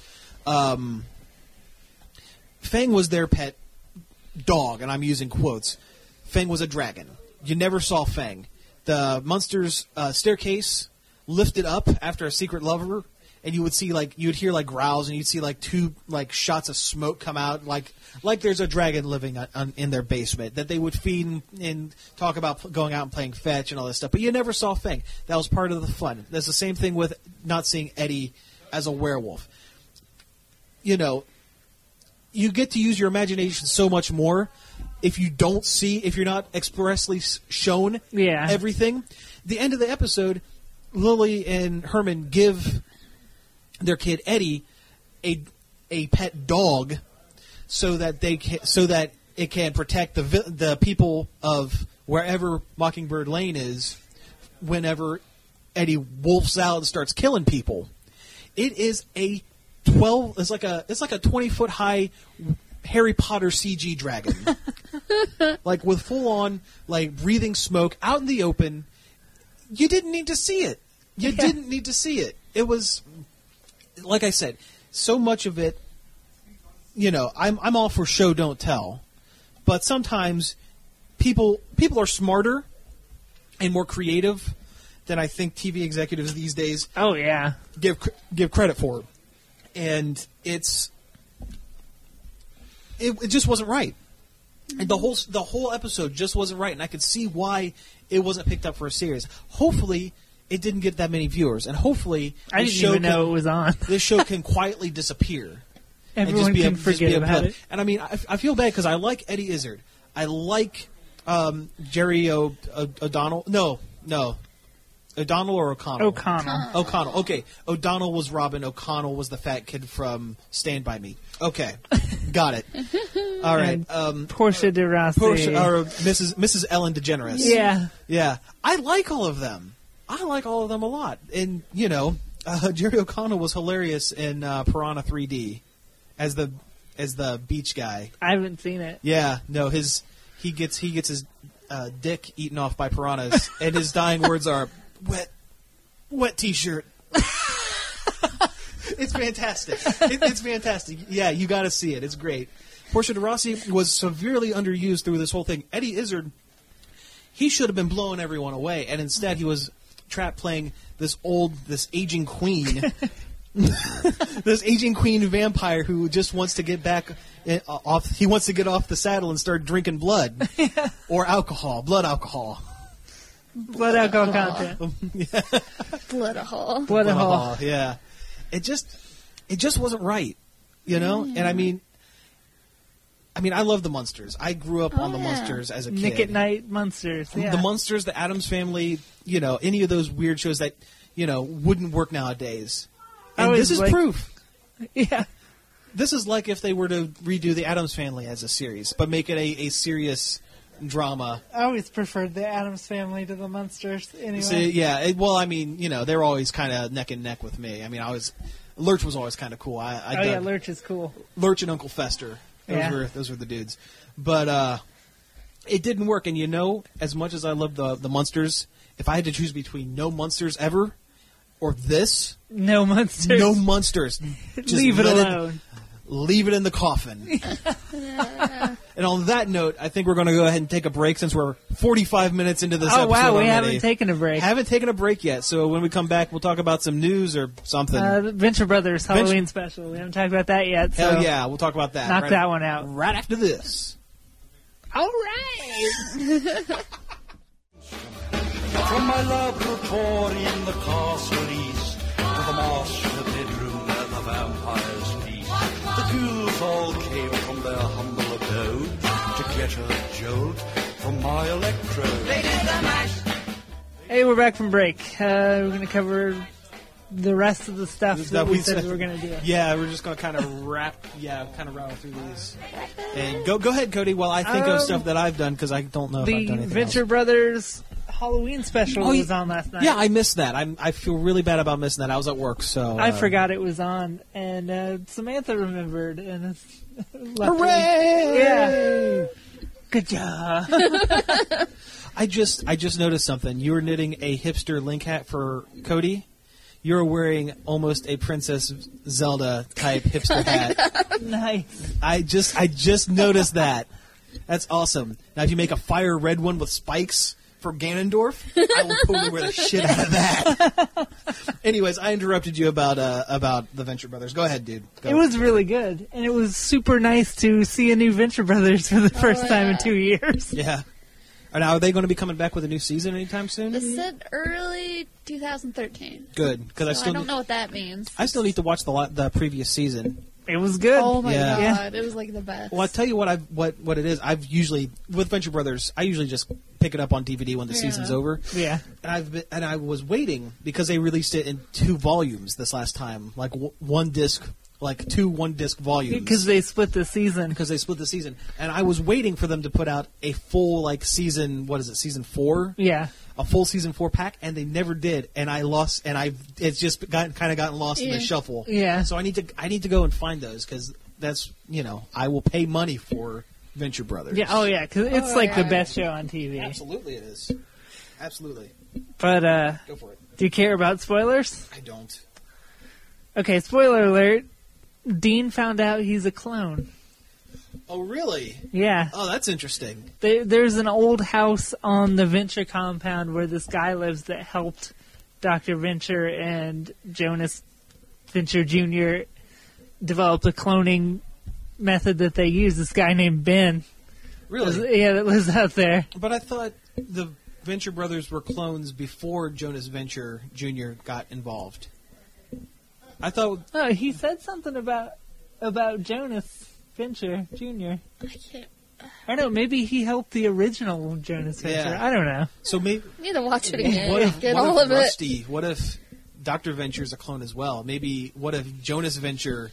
Fang was their pet dog, and I'm using quotes. Fang was a dragon. You never saw Fang. The Munsters' staircase lifted up after a secret lover, and you would see you would hear growls, and you'd see two shots of smoke come out, like there's a dragon living in their basement that they would feed and talk about going out and playing fetch and all this stuff. But you never saw Fang. That was part of the fun. That's the same thing with not seeing Eddie as a werewolf. You get to use your imagination so much more if you're not expressly shown everything. The end of the episode, Lily and Herman give their kid Eddie a pet dog so that it can protect the people of wherever Mockingbird Lane is whenever Eddie wolfs out and starts killing people. It is it's like a 20-foot high Harry Potter CG dragon. With full on breathing smoke out in the open. You didn't need to see it. You didn't need to see it. It was, like I said, so much of it, I'm all for show don't tell, but sometimes people are smarter and more creative than I think TV executives these days. Oh yeah, give credit for, and it just wasn't right. And the whole episode just wasn't right, and I could see why it wasn't picked up for a series. Hopefully, it didn't get that many viewers, and hopefully, I didn't even know it was on. This show can quietly disappear. Everyone and just can forget about it. And I mean, I feel bad because I like Eddie Izzard. I like Jerry O'Donnell. No. O'Donnell or O'Connell? O'Connell. Okay. O'Donnell was Robin. O'Connell was the fat kid from Stand By Me. Okay. Got it. All right. Portia de Rossi. Or Mrs. Ellen DeGeneres. Yeah. Yeah. I like all of them. I like all of them a lot. And, Jerry O'Connell was hilarious in Piranha 3D as the beach guy. I haven't seen it. Yeah. No, he gets his dick eaten off by piranhas, and his dying words are, wet T-shirt. It's fantastic. It's fantastic. Yeah, you got to see it. It's great. Portia de Rossi was severely underused through this whole thing. Eddie Izzard, he should have been blowing everyone away, and instead he was trapped playing this aging queen, this aging queen vampire who just wants to get back off. He wants to get off the saddle and start drinking blood or alcohol, blood alcohol. Blood alcohol content. Yeah. Blood alcohol. Yeah. It just wasn't right, And I mean, I love the Munsters. I grew up on the Munsters as a kid. Nick at Night Munsters. Yeah. The Munsters, the Addams Family. Any of those weird shows that wouldn't work nowadays. And this is proof. Yeah. This is like if they were to redo the Addams Family as a series, but make it a serious drama. I always preferred the Addams Family to the Munsters. Anyway. See, yeah. They were always kind of neck and neck with me. I mean, Lurch was always kind of cool. Lurch is cool. Lurch and Uncle Fester. Those were the dudes. But it didn't work. And as much as I love the Munsters, if I had to choose between no Munsters ever or this, no Munsters. No Munsters. Just leave it alone. leave it in the coffin. And on that note, I think we're going to go ahead and take a break since we're 45 minutes into this episode. Oh, wow, we already. haven't taken a break. Haven't taken a break yet, so when we come back, we'll talk about some news or something. The Venture Brothers Halloween special. We haven't talked about that yet. So Hell yeah, we'll talk about that. knock that one out. Right after this. All right. From my laboratory in the castle east to the master bedroom where the vampires feast, the ghouls all came from their humble abode to get a jolt from my electrode. They did the mash. Hey, we're back from break. We're going to cover the rest of the stuff that we said we were going to do. Yeah, we're just going to kind of rattle through these. And go ahead, Cody, while I think of stuff that I've done, because I don't know if I've done anything Venture else. Brothers Halloween special was on last night. Yeah, I missed that. I feel really bad about missing that. I was at work, so... I forgot it was on, and Samantha remembered, and Hooray! Yeah. Good job. I just noticed something. You were knitting a hipster Link hat for Cody. You're wearing almost a Princess Zelda type hipster hat. Nice. I just noticed that. That's awesome. Now, if you make a fire red one with spikes for Ganondorf, I will totally wear the shit out of that. Anyways, I interrupted you about the Venture Brothers. Go ahead, dude. Go. It was really good, and it was super nice to see a new Venture Brothers for the first time in 2 years. Yeah. Now, are they going to be coming back with a new season anytime soon? It said early 2013. Good, because I don't know what that means. I still need to watch the previous season. It was good. Oh my Yeah. god, it was like the best. Well, I'll tell you what it is. I've usually, with Venture Brothers, I usually just pick it up on DVD when the season's over. Yeah. And I was waiting because they released it in 2 volumes this last time, like one disc, like 2 one-disc volumes. Because they split the season. And I was waiting for them to put out a full, season, season 4? Yeah. A full season 4 pack, and they never did. And it's just gotten lost in the shuffle. Yeah. So I need to go and find those, because that's, I will pay money for Venture Brothers. Yeah. Oh, yeah, because it's the best show on TV. Absolutely it is. Absolutely. But, Go for it. do you care about spoilers? I don't. Okay, spoiler alert. Dean found out he's a clone. Oh, really? Yeah. Oh, that's interesting. There's an old house on the Venture compound where this guy lives that helped Dr. Venture and Jonas Venture Jr. develop the cloning method that they use. This guy named Ben. Really? Yeah, that lives out there. But I thought the Venture Brothers were clones before Jonas Venture Jr. got involved. I thought... Oh, he said something about Jonas Venture Jr. I can't. I don't know, maybe he helped the original Jonas Venture. Yeah. I don't know. So maybe... I need to watch it again. What if, Get what all if of it. Rusty, what if Dr. Venture's a clone as well? Maybe what if Jonas Venture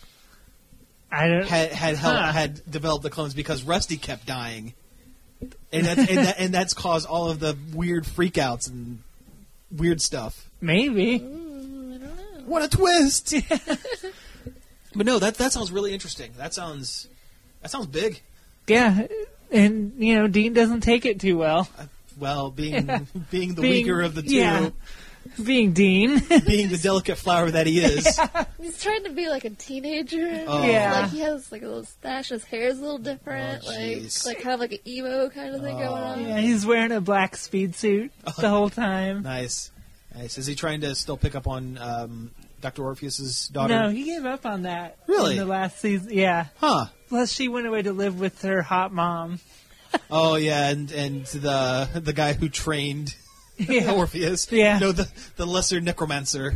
had developed the clones because Rusty kept dying, and that's caused all of the weird freakouts and weird stuff. Maybe. I don't know. What a twist! But no, that sounds really interesting. That sounds big. Yeah, and Dean doesn't take it too well. Well, being the weaker of the two, yeah. Being Dean, being the delicate flower that he is. He's trying to be like a teenager. Oh. Yeah. Like he has like a little stash. His hair's a little different. Oh, jeez. like kind of like an emo kind of thing going on. yeah, he's wearing a black speed suit the whole time. Nice. Is he trying to still pick up on Dr. Orpheus's daughter? No, he gave up on that. Really? In the last season, yeah. Huh. Plus, she went away to live with her hot mom. Oh yeah, and the guy who trained Yeah. Orpheus. Yeah. No, the lesser necromancer.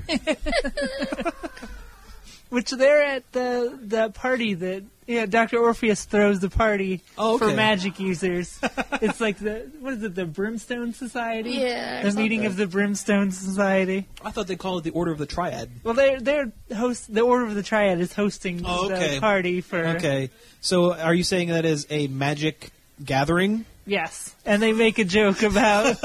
Which they're at the party that Dr. Orpheus throws the party for magic users. It's like the Brimstone Society? Yeah, The or meeting something. of the Brimstone Society. I thought they called it the Order of the Triad. Well, the Order of the Triad is hosting the party for. Okay, so are you saying that is a magic gathering? Yes, and they make a joke about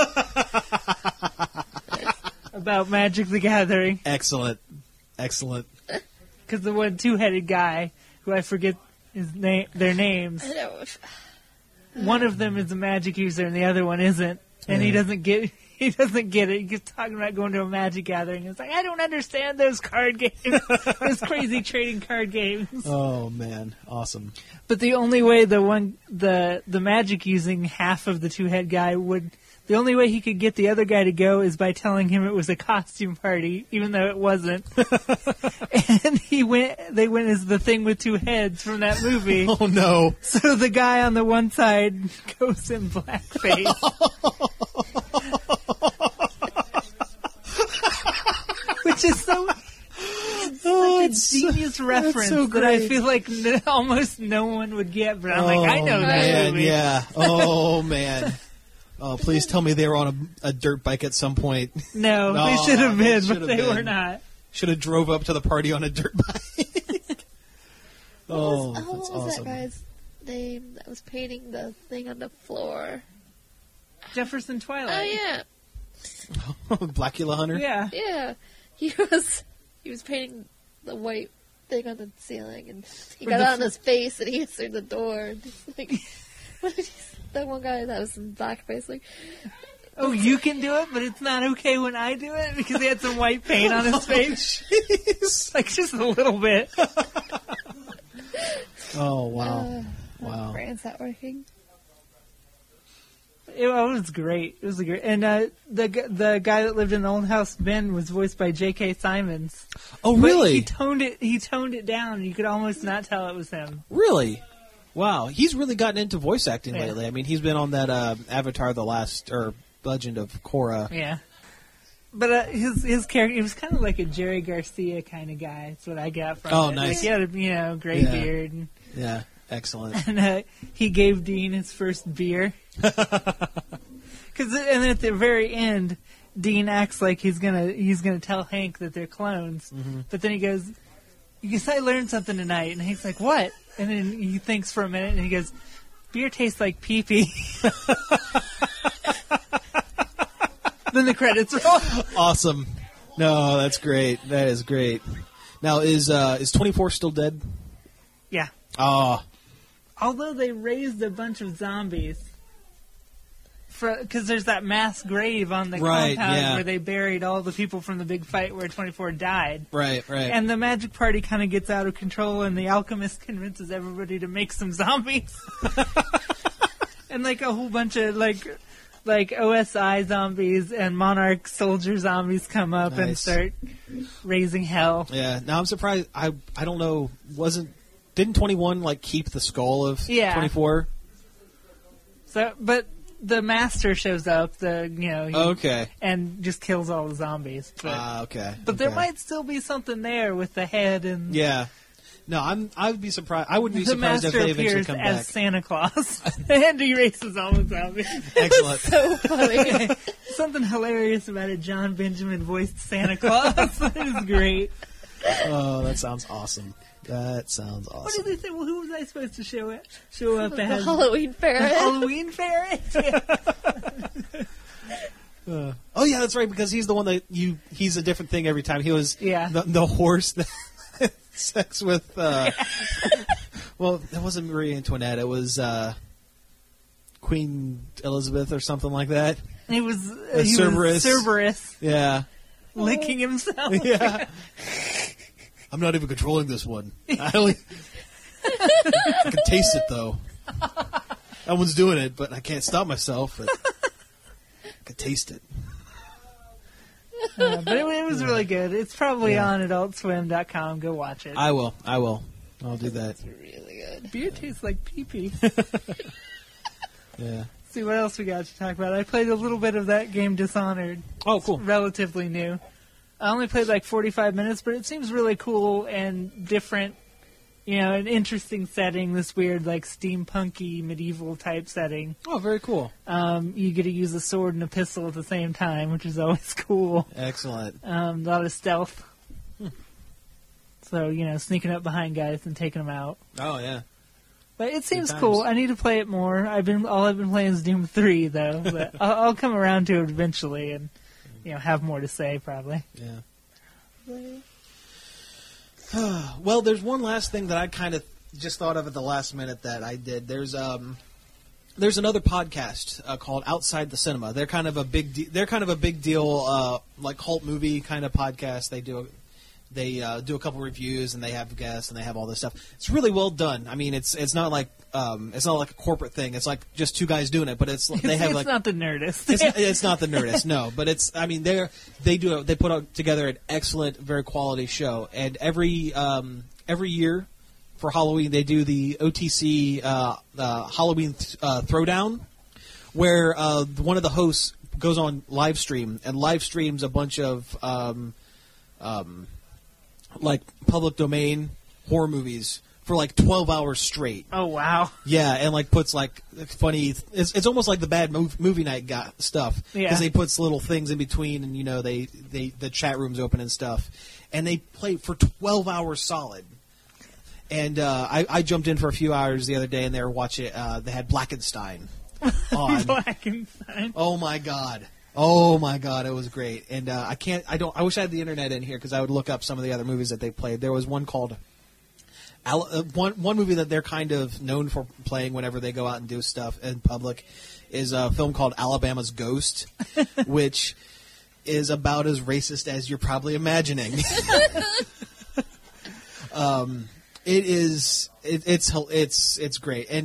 Magic the Gathering Excellent. because the one two-headed guy who I forget their names. I know. One of them is a magic user and the other one isn't, and he doesn't get He doesn't get it. He keeps talking about going to a Magic gathering. It's like, I don't understand those card games. Those crazy trading card games. Oh, man. Awesome. But the only way the Magic using half of the two-head guy the only way he could get the other guy to go is by telling him it was a costume party, even though it wasn't. And they went as the thing with two heads from that movie. Oh, no. So the guy on the one side goes in blackface. Which is so... It's like a genius reference so that I feel like almost no one would get, but I'm like, I know that movie. Yeah. Oh, man. Oh, please tell me they were on a dirt bike at some point. No, they should have been, but they were not. Should have drove up to the party on a dirt bike. What that's was awesome. that guy's name that was painting the thing on the floor? Jefferson Twilight. Oh, yeah. Blackula Hunter? Yeah. Yeah. He was painting the white thing on the ceiling, and he got on his face, and he answered the door. And he's like, what did he say? That one guy that was in blackface, like, Oh, you can do it, but it's not okay when I do it because he had some white paint on his face. Jeez. Like just a little bit. Oh, wow. My Wow. brain's not working. It was great. It was great. And the guy that lived in the old house, Ben, was voiced by J.K. Simons. Oh, But really? he toned it down. You could almost not tell it was him. Really? Wow. He's really gotten into voice acting Yeah. lately. I mean, he's been on that Avatar: Legend of Korra. Yeah. But his character, he was kind of like a Jerry Garcia kind of guy. That's what I got from it. Oh, nice. Like, he had a gray Yeah. beard. Yeah. Excellent. And he gave Dean his first beer. And then at the very end, Dean acts like he's gonna tell Hank that they're clones. Mm-hmm. But then he goes, "You guess I learned something tonight." And Hank's like, "What?" And then he thinks for a minute, and he goes, "Beer tastes like pee-pee." Then the credits roll. Awesome. No, that's great. That is great. Now, is 24 still dead? Yeah. Oh, Although they raised a bunch of zombies. Because there's that mass grave on the Right, compound yeah. where they buried all the people from the big fight where 24 died. right. And the magic party kind of gets out of control, and the alchemist convinces everybody to make some zombies. And like a whole bunch of like OSI zombies and Monarch soldier zombies come up and Nice. start raising hell. Yeah. Now I'm surprised. I don't know. Didn't 21 like keep the skull of Yeah. 24? So, but the master shows up. Okay. And just kills all the zombies. But, Okay. but there Okay. might still be something there with the head and Yeah. No, I would be surprised. I wouldn't be the surprised if master they eventually appears come as back. Santa Claus and erases all the zombies. Excellent. So funny. Something hilarious about a John Benjamin voiced Santa Claus. That is great. Oh, that sounds awesome. That sounds What awesome. did they say? Well, who was I supposed to show up The as? Halloween ferret. Halloween ferret? Yeah. Oh yeah, that's right. Because he's the one that he's a different thing every time. He was Yeah. the horse that had sex with. Well, it wasn't Marie Antoinette. It was Queen Elizabeth or something like that. He was Cerberus. Cerberus Yeah. licking himself. Yeah. I'm not even controlling this one. I can taste it though. That one's doing it, but I can't stop myself. But I can taste it. But it was really good. It's probably Yeah. on AdultSwim.com. Go watch it. I will. I'll do that. Really good. Beer tastes like pee-pee. Yeah. See what else we got to talk about. I played a little bit of that game, Dishonored. Oh, cool. Relatively new. I only played like 45 minutes, but it seems really cool and different. An interesting setting. This weird, like steampunky medieval type setting. Oh, very cool. You get to use a sword and a pistol at the same time, which is always cool. Excellent. A lot of stealth. So sneaking up behind guys and taking them out. Oh, yeah. But it seems times. cool. I need to play it more. All I've been playing is Doom 3 though. But I'll come around to it eventually and have more to say probably. Yeah. Well, there's one last thing that I kind of just thought of at the last minute that I did. There's there's another podcast called Outside the Cinema. They're kind of a big deal, like cult movie kind of podcast. They do a couple reviews and they have guests and they have all this stuff. It's really well done. I mean, it's not like a corporate thing. It's like just two guys doing it, but it's not the Nerdist. It's not the Nerdist, no. But it's, I mean, they put out together an excellent, very quality show. And every year for Halloween they do the OTC Halloween Throwdown, where one of the hosts goes on live stream and live streams a bunch of like public domain horror movies for like 12 hours straight. Oh wow! Yeah, and like puts like funny. It's almost like the bad movie night stuff because they puts little things in between, and the chat rooms open and stuff, and they play for 12 hours solid. And I jumped in for a few hours the other day, and they were watching. They had Blackenstein on. Blackenstein. Oh my god! Oh my god! It was great. And I wish I had the internet in here because I would look up some of the other movies that they played. There was one called one movie that they're kind of known for playing whenever they go out and do stuff in public is a film called Alabama's Ghost, which is about as racist as you're probably imagining. It's great, and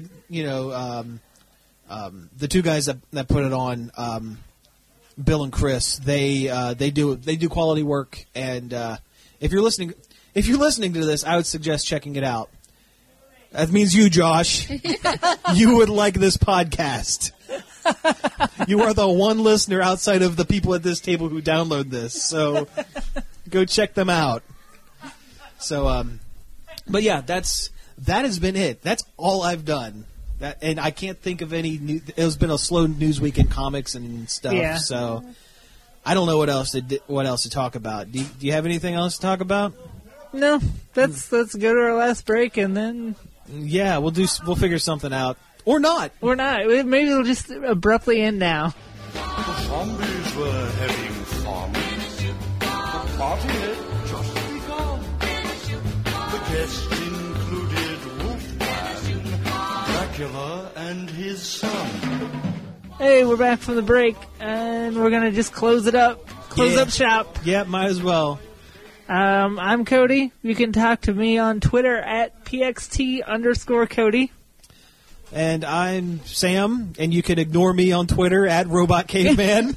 the two guys that put it on, Bill and Chris, they do quality work, and if you're listening to this, I would suggest checking it out. That means you, Josh. You would like this podcast. You are the one listener outside of the people at this table who download this, so go check them out. So, but yeah, that has been it. That's all I've done. And I can't think of any new. It's been a slow news week in comics and stuff. So I don't know what else to talk about. Do you have anything else to talk about? No. Let's go to our last break and then. Yeah, we'll figure something out, or not. Maybe we'll just abruptly end now. The zombies were having fun. The party had just begun. The guests included Wolfman, Dracula, and his son. Hey, we're back from the break, and we're going to just close it up. Close up shop. Yeah, might as well. I'm Cody. You can talk to me on Twitter at PXT_Cody. And I'm Sam, and you can ignore me on Twitter at Robot Caveman.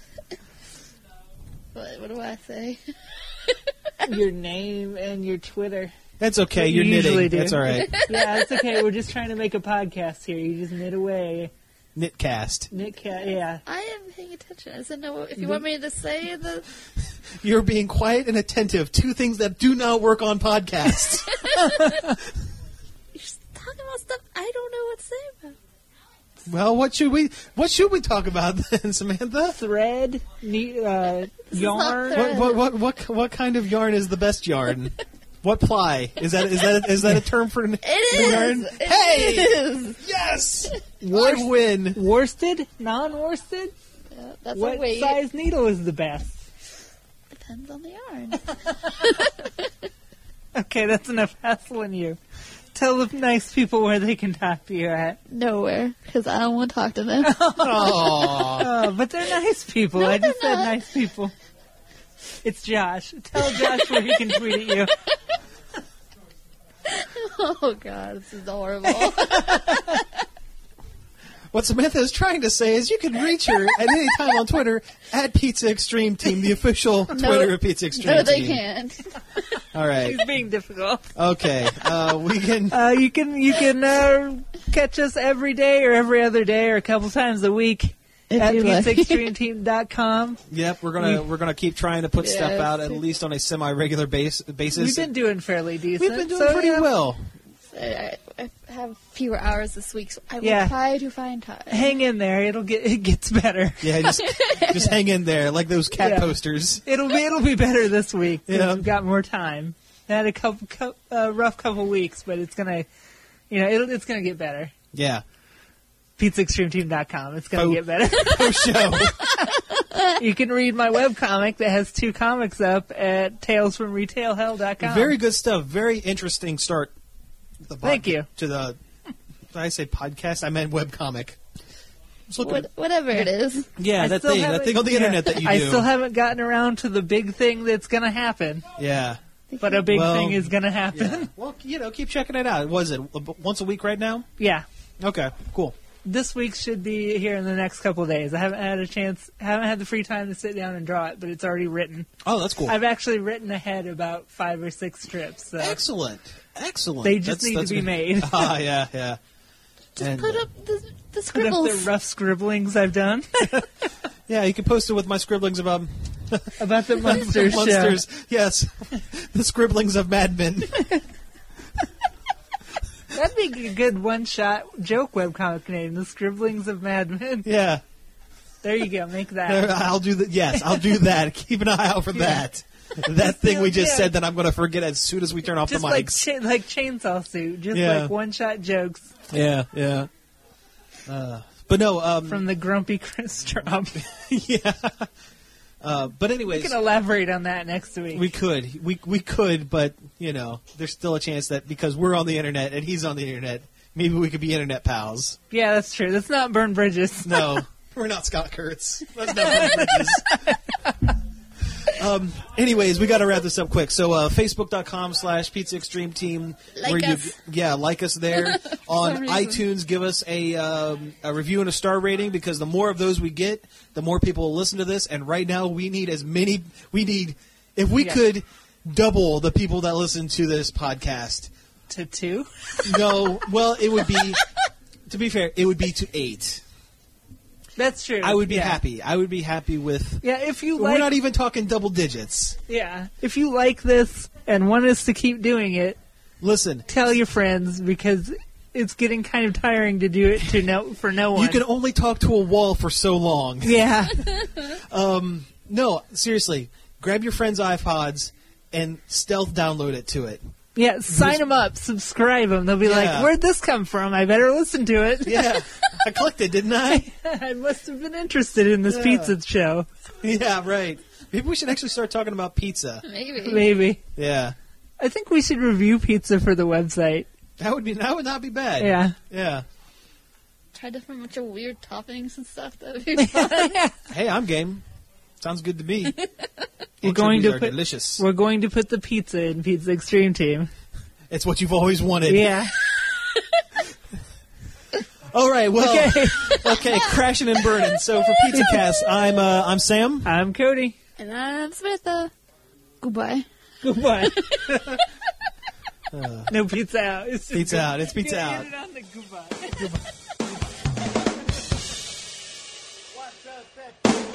What do I say? Your name and your Twitter. That's okay. You're knitting. That's all right. Yeah, it's okay. We're just trying to make a podcast here. You just knit away. Knitcast. Yeah. I am paying attention. I said no. If you want me to say the... You're being quiet and attentive. Two things that do not work on podcasts. You're just talking about stuff I don't know what to say about. Well, what should we talk about then, Samantha? Thread, yarn. What kind of yarn is the best yarn? What ply? Is that a term for yarn? It is. Yes! I win. Worsted? Non-worsted? Yeah, that's what size needle is the best? Depends on the yarn. Okay, that's enough hassling you. Tell the nice people where they can talk to you at. Nowhere, because I don't want to talk to them. But they're nice people. No, I just said not. nice people. It's Josh. Tell Josh where he can tweet at you. Oh, God, this is horrible. What Samantha is trying to say is you can reach her at any time on Twitter at Pizza Extreme Team, the official Twitter of Pizza Extreme Team. No, they can't. All right. He's being difficult. Okay. We can. You can catch us every day or every other day or a couple times a week at PizzaExtremeTeam.com. Yep, we're gonna keep trying to put stuff out at least on a semi-regular basis. We've been doing fairly decent. We've been doing pretty well. I have fewer hours this week, so I will try to find time. Hang in there; it gets better. Yeah, just hang in there, like those cat posters. It'll be better this week. Yeah. We've got more time. Had a rough couple weeks, but it's gonna, it's gonna get better. Yeah. PizzaExtremeTeam.com. It's gonna get better. Show. You can read my webcomic that has 2 comics up at TalesFromRetailHell.com. Very good stuff. Very interesting start. Thank you. To the Did I say podcast? I meant webcomic. Whatever it is. Yeah, that thing on the internet that you do. I still haven't gotten around to the big thing that's going to happen. Yeah. But a big thing is going to happen. Yeah. Well, keep checking it out. Was it once a week right now? Yeah. Okay, cool. This week should be here in the next couple of days. I haven't had the free time to sit down and draw it, but it's already written. Oh, that's cool. I've actually written ahead about 5 or 6 strips. So Excellent. They just need to be made. Ah, yeah. Just put up the Put scribbles. up the rough scribblings I've done Yeah, you can post it with my scribblings about about the Munsters show. Munsters. Yes, the scribblings of Mad Men. That'd be a good one-shot joke webcomic name, The Scribblings of Mad Men. Yeah, There you go, make that. I'll do that. Yes, I'll do that. Keep an eye out for that. That thing we just said that I'm going to forget as soon as we turn off Just the mics. like Chainsaw Suit, just Yeah. like one-shot jokes Yeah. But no, from the grumpy Chris Straub. yeah. But We anyways, can elaborate on that next week. we could, but there's still a chance that because we're on the internet and he's on the internet, maybe we could be internet pals. Yeah, that's true. Let's not burn bridges. No, we're not Scott Kurtz. Let's not burn bridges. Anyways, we got to wrap this up quick. So, Facebook.com/Pizza Extreme Team. Like us. Like us there. On some reason. iTunes, give us a review and a star rating because the more of those we get, the more people will listen to this. And right now, we need if we could double the people that listen to this podcast. To 2? No, well, it would be, to be fair, it would be to 8. That's true. I would be happy. I would be happy with. Yeah, if you We're like, not even talking double digits. yeah, if you like this and want us to keep doing it, Listen, tell your friends because it's getting kind of tiring to do it for no one. you can only talk to a wall for so long. Yeah, No, seriously, grab your friends' iPods and stealth download it to it. yeah. Sign them up, subscribe them. They'll be Yeah. like, "Where'd this come from? I better listen to it." Yeah, I clicked it, didn't I? I must have been interested in this Yeah. pizza show. Yeah, right. Maybe we should actually start talking about pizza. Maybe. Maybe. Yeah, I think we should review pizza for the website. that would not be bad. Yeah. Yeah. Try different bunch of weird toppings and stuff. That would be fun. Hey, I'm game. Sounds good to me. We're going Anchovies to are put delicious. We're going to put the pizza in Pizza Extreme Team. It's what you've always wanted. Yeah. All right. Well. Okay. Okay. Crashing and burning. So for Pizza Cast, I'm Sam. I'm Cody. And I'm Samantha. Goodbye. Goodbye. No pizza out. It's just Pizza out. It's pizza Get out. it on the goodbye. What's up,